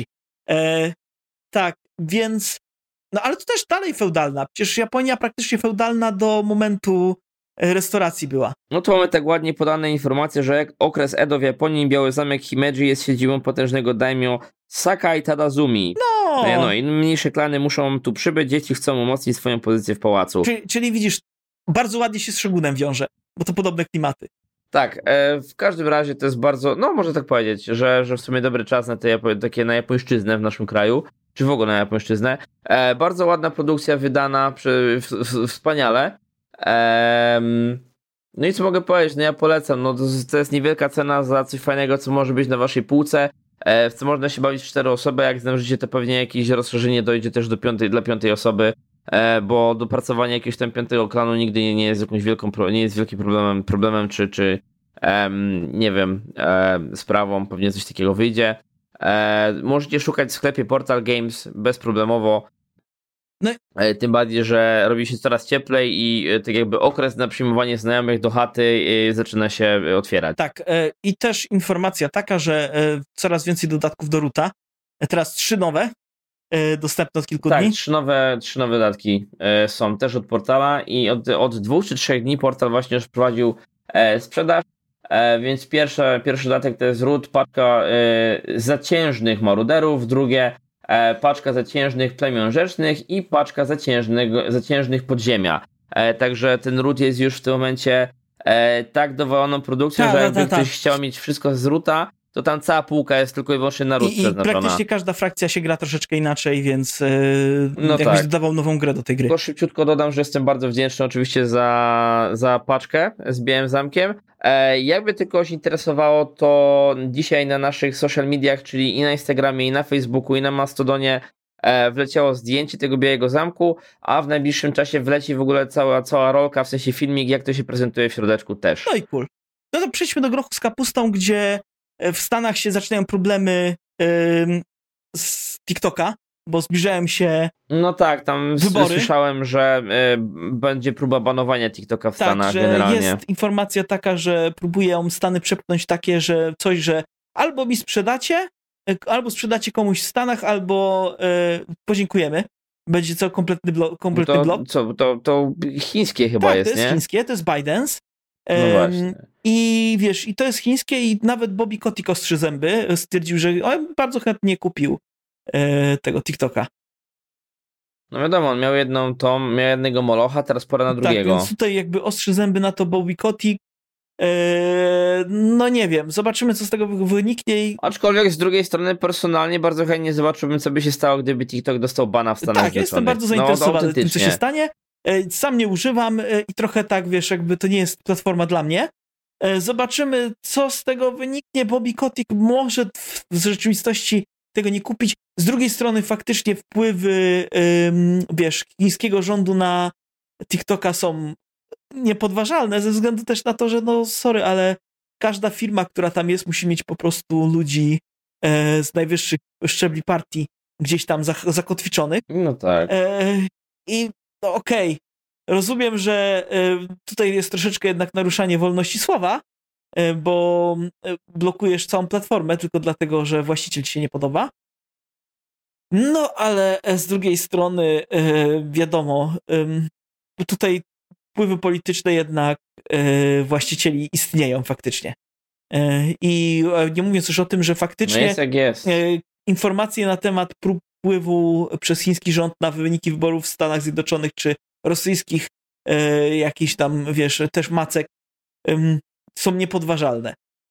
Tak, więc... No, ale to też dalej feudalna. Przecież Japonia praktycznie feudalna do momentu restauracji była. No to mamy tak ładnie podane informacje, że okres Edo w Japonii, Biały Zamek Himeji jest siedzibą potężnego daimyo Sakai Tadazumi. No i mniejsze klany muszą tu przybyć, dzieci chcą umocnić swoją pozycję w pałacu. Czyli widzisz, bardzo ładnie się z Shogunem wiąże, bo to podobne klimaty. Tak, w każdym razie to jest bardzo, no można tak powiedzieć, że w sumie dobry czas na takie na japońszczyznę w naszym kraju, czy w ogóle na japońszczyznę. Bardzo ładna produkcja wydana, wspaniale. No i co mogę powiedzieć, no ja polecam, no to jest niewielka cena za coś fajnego, co może być na waszej półce, w co można się bawić w 4 osoby, jak zdążycie, to pewnie jakieś rozszerzenie dojdzie też dla 5 osoby, bo dopracowanie jakiegoś tam 5 klanu nigdy nie jest jakąś nie jest wielkim problemem czy nie wiem, sprawą, pewnie coś takiego wyjdzie. Możecie szukać w sklepie Portal Games bezproblemowo. No. Tym bardziej, że robi się coraz cieplej i tak jakby okres na przyjmowanie znajomych do chaty zaczyna się otwierać. Tak, i też informacja taka, że coraz więcej dodatków do Roota. Teraz 3 nowe, dostępne od kilku dni. Tak, 3 nowe dodatki są też od Portala i od 2 czy 3 dni Portal właśnie już wprowadził sprzedaż. Więc pierwszy dodatek to jest Root, paczka zaciężnych maruderów, drugie paczka zaciężnych plemion rzecznych i paczka zaciężnych podziemia. Także ten Root jest już w tym momencie tak dowaloną produkcją, że jakby ktoś chciał mieć wszystko z Roota, to tam cała półka jest tylko i wyłącznie na Root przeznaczona. I praktycznie każda frakcja się gra troszeczkę inaczej, więc jakbyś dodawał nową grę do tej gry. Tylko szybciutko dodam, że jestem bardzo wdzięczny oczywiście za paczkę z Białym Zamkiem. Jakby tylko kogoś interesowało, to dzisiaj na naszych social mediach, czyli i na Instagramie, i na Facebooku, i na Mastodonie wleciało zdjęcie tego Białego Zamku, a w najbliższym czasie wleci w ogóle cała rolka, w sensie filmik, jak to się prezentuje w środeczku też. No i cool. No to przejdźmy do grochu z kapustą, gdzie w Stanach się zaczynają problemy z TikToka, bo zbliżają się no tak, tam wybory. Słyszałem, że będzie próba banowania TikToka w Stanach że generalnie. Jest informacja taka, że próbują Stany przepchnąć takie, że albo mi sprzedacie, albo sprzedacie komuś w Stanach, albo podziękujemy. Będzie co kompletny blok. To chińskie chyba tak, jest, nie? To jest chińskie, to jest ByteDance. No właśnie. I wiesz, i to jest chińskie i nawet Bobby Kotick ostrzy zęby stwierdził, że on bardzo chętnie kupił tego TikToka. No wiadomo, on miał jednego molocha, teraz pora na drugiego. Tak, więc tutaj jakby ostrzy zęby na to Bobby Kotick. No nie wiem, zobaczymy co z tego wyniknie. Aczkolwiek z drugiej strony personalnie bardzo chętnie zobaczyłbym, co by się stało, gdyby TikTok dostał bana w Stanach Zjednoczonych. Tak, jestem bardzo zainteresowany tym, co się stanie. Sam nie używam i trochę tak, wiesz, jakby to nie jest platforma dla mnie. Zobaczymy, co z tego wyniknie. Bobby Kotick może w rzeczywistości tego nie kupić. Z drugiej strony faktycznie wpływy, wiesz, chińskiego rządu na TikToka są niepodważalne ze względu też na to, że no sorry, ale każda firma, która tam jest, musi mieć po prostu ludzi z najwyższych szczebli partii gdzieś tam zakotwiczonych. No tak. I no okej, rozumiem, że tutaj jest troszeczkę jednak naruszanie wolności słowa, bo blokujesz całą platformę tylko dlatego, że właściciel ci się nie podoba. No, ale z drugiej strony wiadomo, tutaj wpływy polityczne jednak właścicieli istnieją faktycznie. I nie mówiąc już o tym, że faktycznie no jest jak jest. Informacje na temat prób wpływu przez chiński rząd na wyniki wyborów w Stanach Zjednoczonych czy rosyjskich jakichś tam, wiesz, też macek są niepodważalne.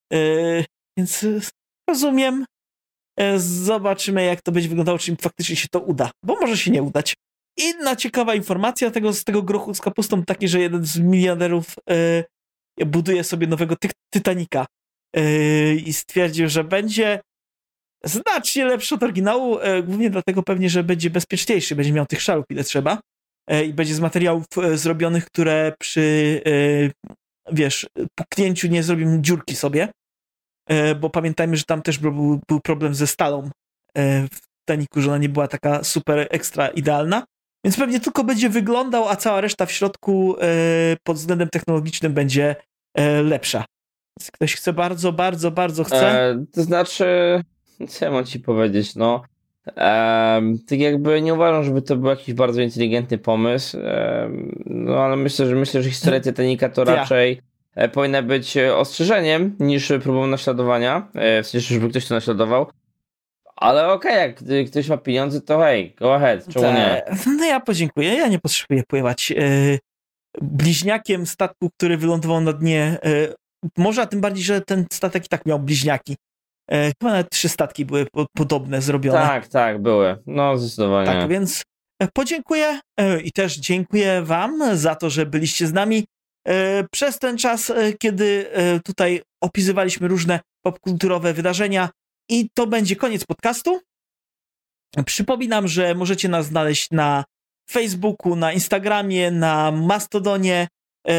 Więc rozumiem. Zobaczymy, jak to będzie wyglądało, czy im faktycznie się to uda, bo może się nie udać. Inna ciekawa informacja z tego grochu z kapustą, takie, że jeden z miliarderów buduje sobie nowego Titanica i stwierdził, że będzie znacznie lepszy od oryginału, głównie dlatego pewnie, że będzie bezpieczniejszy, będzie miał tych szalów ile trzeba i będzie z materiałów zrobionych, które przy wiesz, puknięciu nie zrobią dziurki sobie, bo pamiętajmy, że tam też był problem ze stalą w Titanicu, że ona nie była taka super ekstra idealna, więc pewnie tylko będzie wyglądał, a cała reszta w środku pod względem technologicznym będzie lepsza. Więc ktoś chce bardzo, bardzo, bardzo chce. To znaczy, co ja mam ci powiedzieć, no tak jakby nie uważam, żeby to był jakiś bardzo inteligentny pomysł, no ale myślę, że historia Titanica to raczej powinna być ostrzeżeniem niż próbą naśladowania, w sensie, żeby ktoś to naśladował. Ale okej, jak ktoś ma pieniądze, to hej, go ahead, czemu nie? No ja podziękuję, ja nie potrzebuję pływać bliźniakiem statku, który wylądował na dnie morza, a tym bardziej, że ten statek i tak miał bliźniaki. Chyba nawet 3 statki były podobne zrobione. Tak, były. No zdecydowanie. Tak, więc podziękuję i też dziękuję wam za to, że byliście z nami przez ten czas, kiedy tutaj opisywaliśmy różne popkulturowe wydarzenia i to będzie koniec podcastu. Przypominam, że możecie nas znaleźć na Facebooku, na Instagramie, na Mastodonie,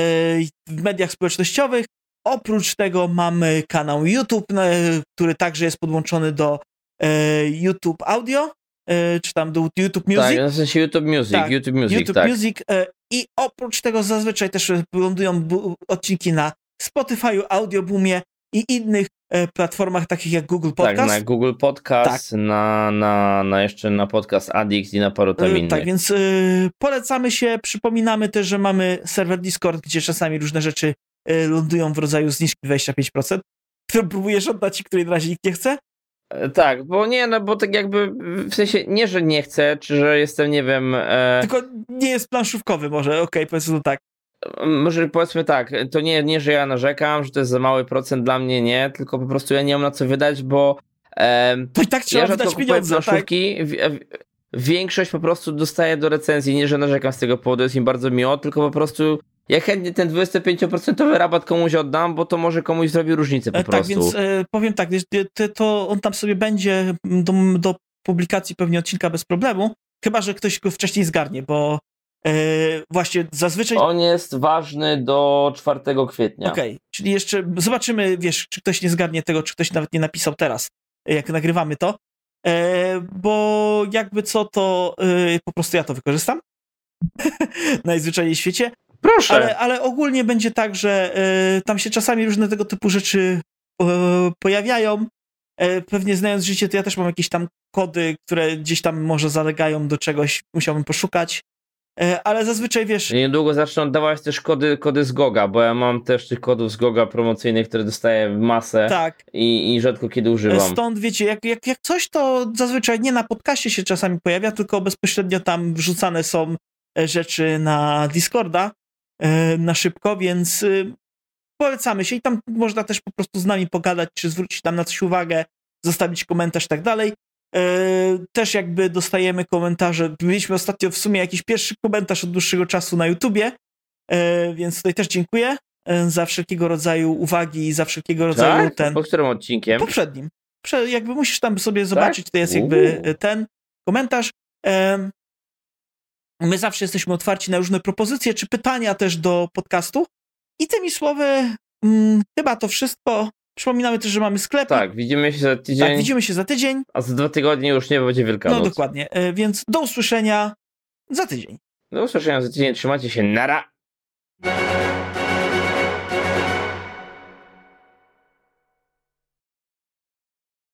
w mediach społecznościowych. Oprócz tego mamy kanał YouTube, który także jest podłączony do YouTube Audio, czy tam do YouTube Music. Tak, w sensie YouTube Music. Tak, YouTube Music, YouTube tak. Music. I oprócz tego zazwyczaj też lądują odcinki na Spotify'u, Audioboomie i innych platformach takich jak Google Podcast. Tak, na Google Podcast, tak. na jeszcze na Podcast Addict i na paru tam innych. Tak, więc polecamy się. Przypominamy też, że mamy serwer Discord, gdzie czasami różne rzeczy lądują w rodzaju zniżki 25%, którą próbujesz oddać i której na razie nikt nie chce. Tak, bo tak jakby, w sensie nie, że nie chcę, czy że jestem, nie wiem... Tylko nie jest planszówkowy może, okej, powiedzmy to tak. Może powiedzmy tak, to nie, że ja narzekam, że to jest za mały procent dla mnie, nie, tylko po prostu ja nie mam na co wydać, bo to i tak trzeba wydać pieniądze, planszówki, tak? Większość po prostu dostaję do recenzji, nie, że narzekam z tego powodu, jest mi bardzo miło, tylko po prostu ja chętnie ten 25% rabat komuś oddam, bo to może komuś zrobi różnicę po prostu. Tak, więc powiem tak, to on tam sobie będzie do publikacji pewnie odcinka bez problemu, chyba że ktoś go wcześniej zgarnie, bo właśnie zazwyczaj... On jest ważny do 4 kwietnia. Okej, czyli jeszcze zobaczymy, wiesz, czy ktoś nie zgarnie tego, czy ktoś nawet nie napisał teraz, jak nagrywamy to, bo jakby co, to po prostu ja to wykorzystam najzwyczajniej w świecie. Proszę. Ale ogólnie będzie tak, że tam się czasami różne tego typu rzeczy pojawiają. Pewnie znając życie, to ja też mam jakieś tam kody, które gdzieś tam może zalegają do czegoś, musiałbym poszukać. ale zazwyczaj wiesz... Niedługo zacznę oddawać też kody z Goga, bo ja mam też tych kodów z Goga promocyjnych, które dostaję w masę Tak. i rzadko kiedy używam. Stąd wiecie, jak coś, to zazwyczaj nie na podcaście się czasami pojawia, tylko bezpośrednio tam wrzucane są rzeczy na Discorda na szybko, więc polecamy się i tam można też po prostu z nami pogadać, czy zwrócić tam na coś uwagę, zostawić komentarz i tak dalej. Też jakby dostajemy komentarze, mieliśmy ostatnio w sumie jakiś pierwszy komentarz od dłuższego czasu na YouTubie, więc tutaj też dziękuję za wszelkiego rodzaju uwagi i za wszelkiego rodzaju Tak? Po którym odcinkiem? Poprzednim. Jakby musisz tam sobie zobaczyć, to jest jakby ten komentarz. My zawsze jesteśmy otwarci na różne propozycje, czy pytania też do podcastu. I tymi słowy chyba to wszystko. Przypominamy też, że mamy sklep. Tak, widzimy się za tydzień. Tak, widzimy się za tydzień. A za 2 tygodnie już nie będzie Wielkanoc. No dokładnie, więc do usłyszenia za tydzień. Do usłyszenia za tydzień, trzymajcie się, nara!